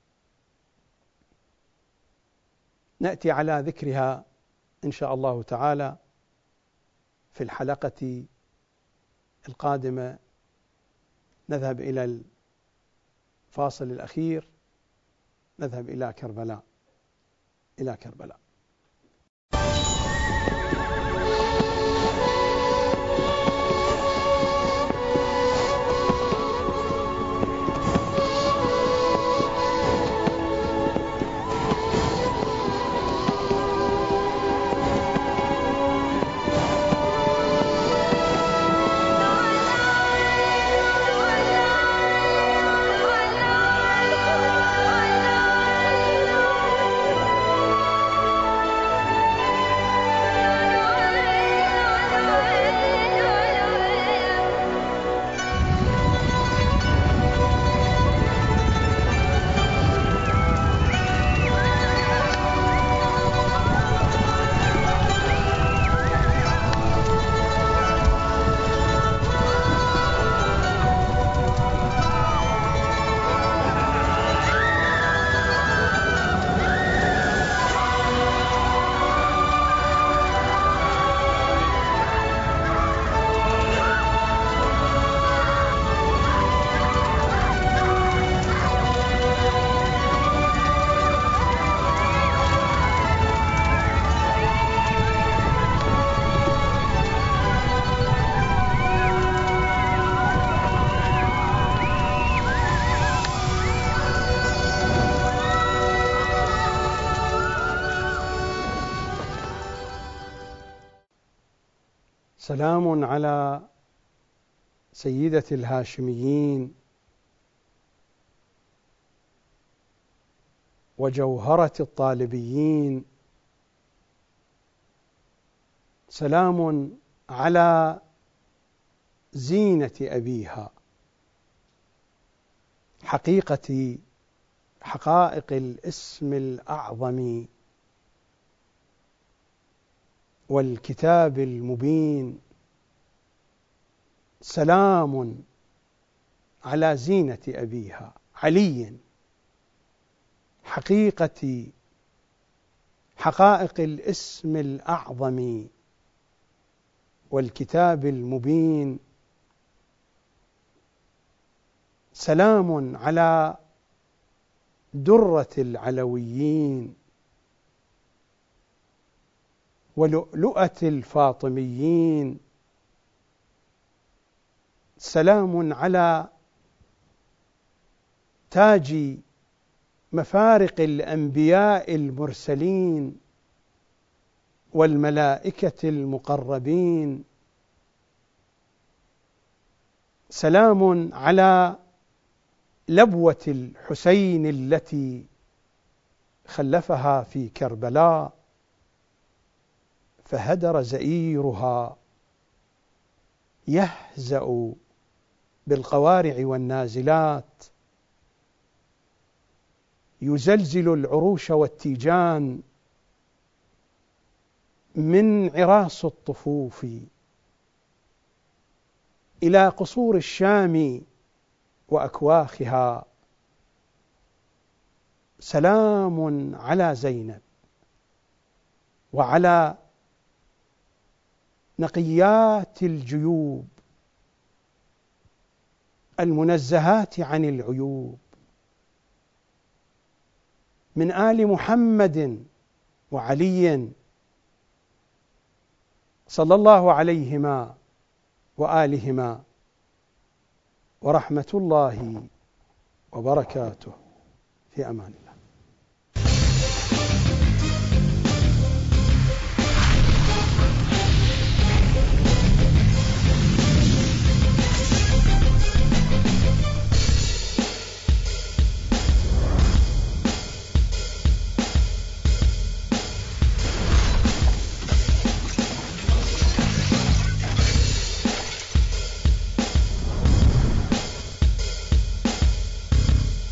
نأتي على ذكرها إن شاء الله تعالى في الحلقة القادمة. نذهب إلى الفاصل الأخير، نذهب إلى كربلاء إلى كربلاء. سلام على سيدة الهاشميين وجوهرة الطالبيين، سلام على زينة أبيها، حقيقة حقائق الاسم الأعظم والكتاب المبين، سلام على زينة أبيها علي، حقيقة حقائق الاسم الأعظم والكتاب المبين، سلام على درة العلويين ولؤلؤة الفاطميين، سلام على تاج مفارق الأنبياء المرسلين والملائكة المقربين، سلام على لبوة الحسين التي خلفها في كربلاء فهدر زئيرها يهزأ بالقوارع والنازلات، يزلزل العروش والتيجان من عراس الطفوف إلى قصور الشام وأكواخها، سلام على زينب وعلى نقيات الجيوب المنزهات عن العيوب من آل محمد وعلي صلى الله عليهما وآلهما، ورحمة الله وبركاته. في أمان الله.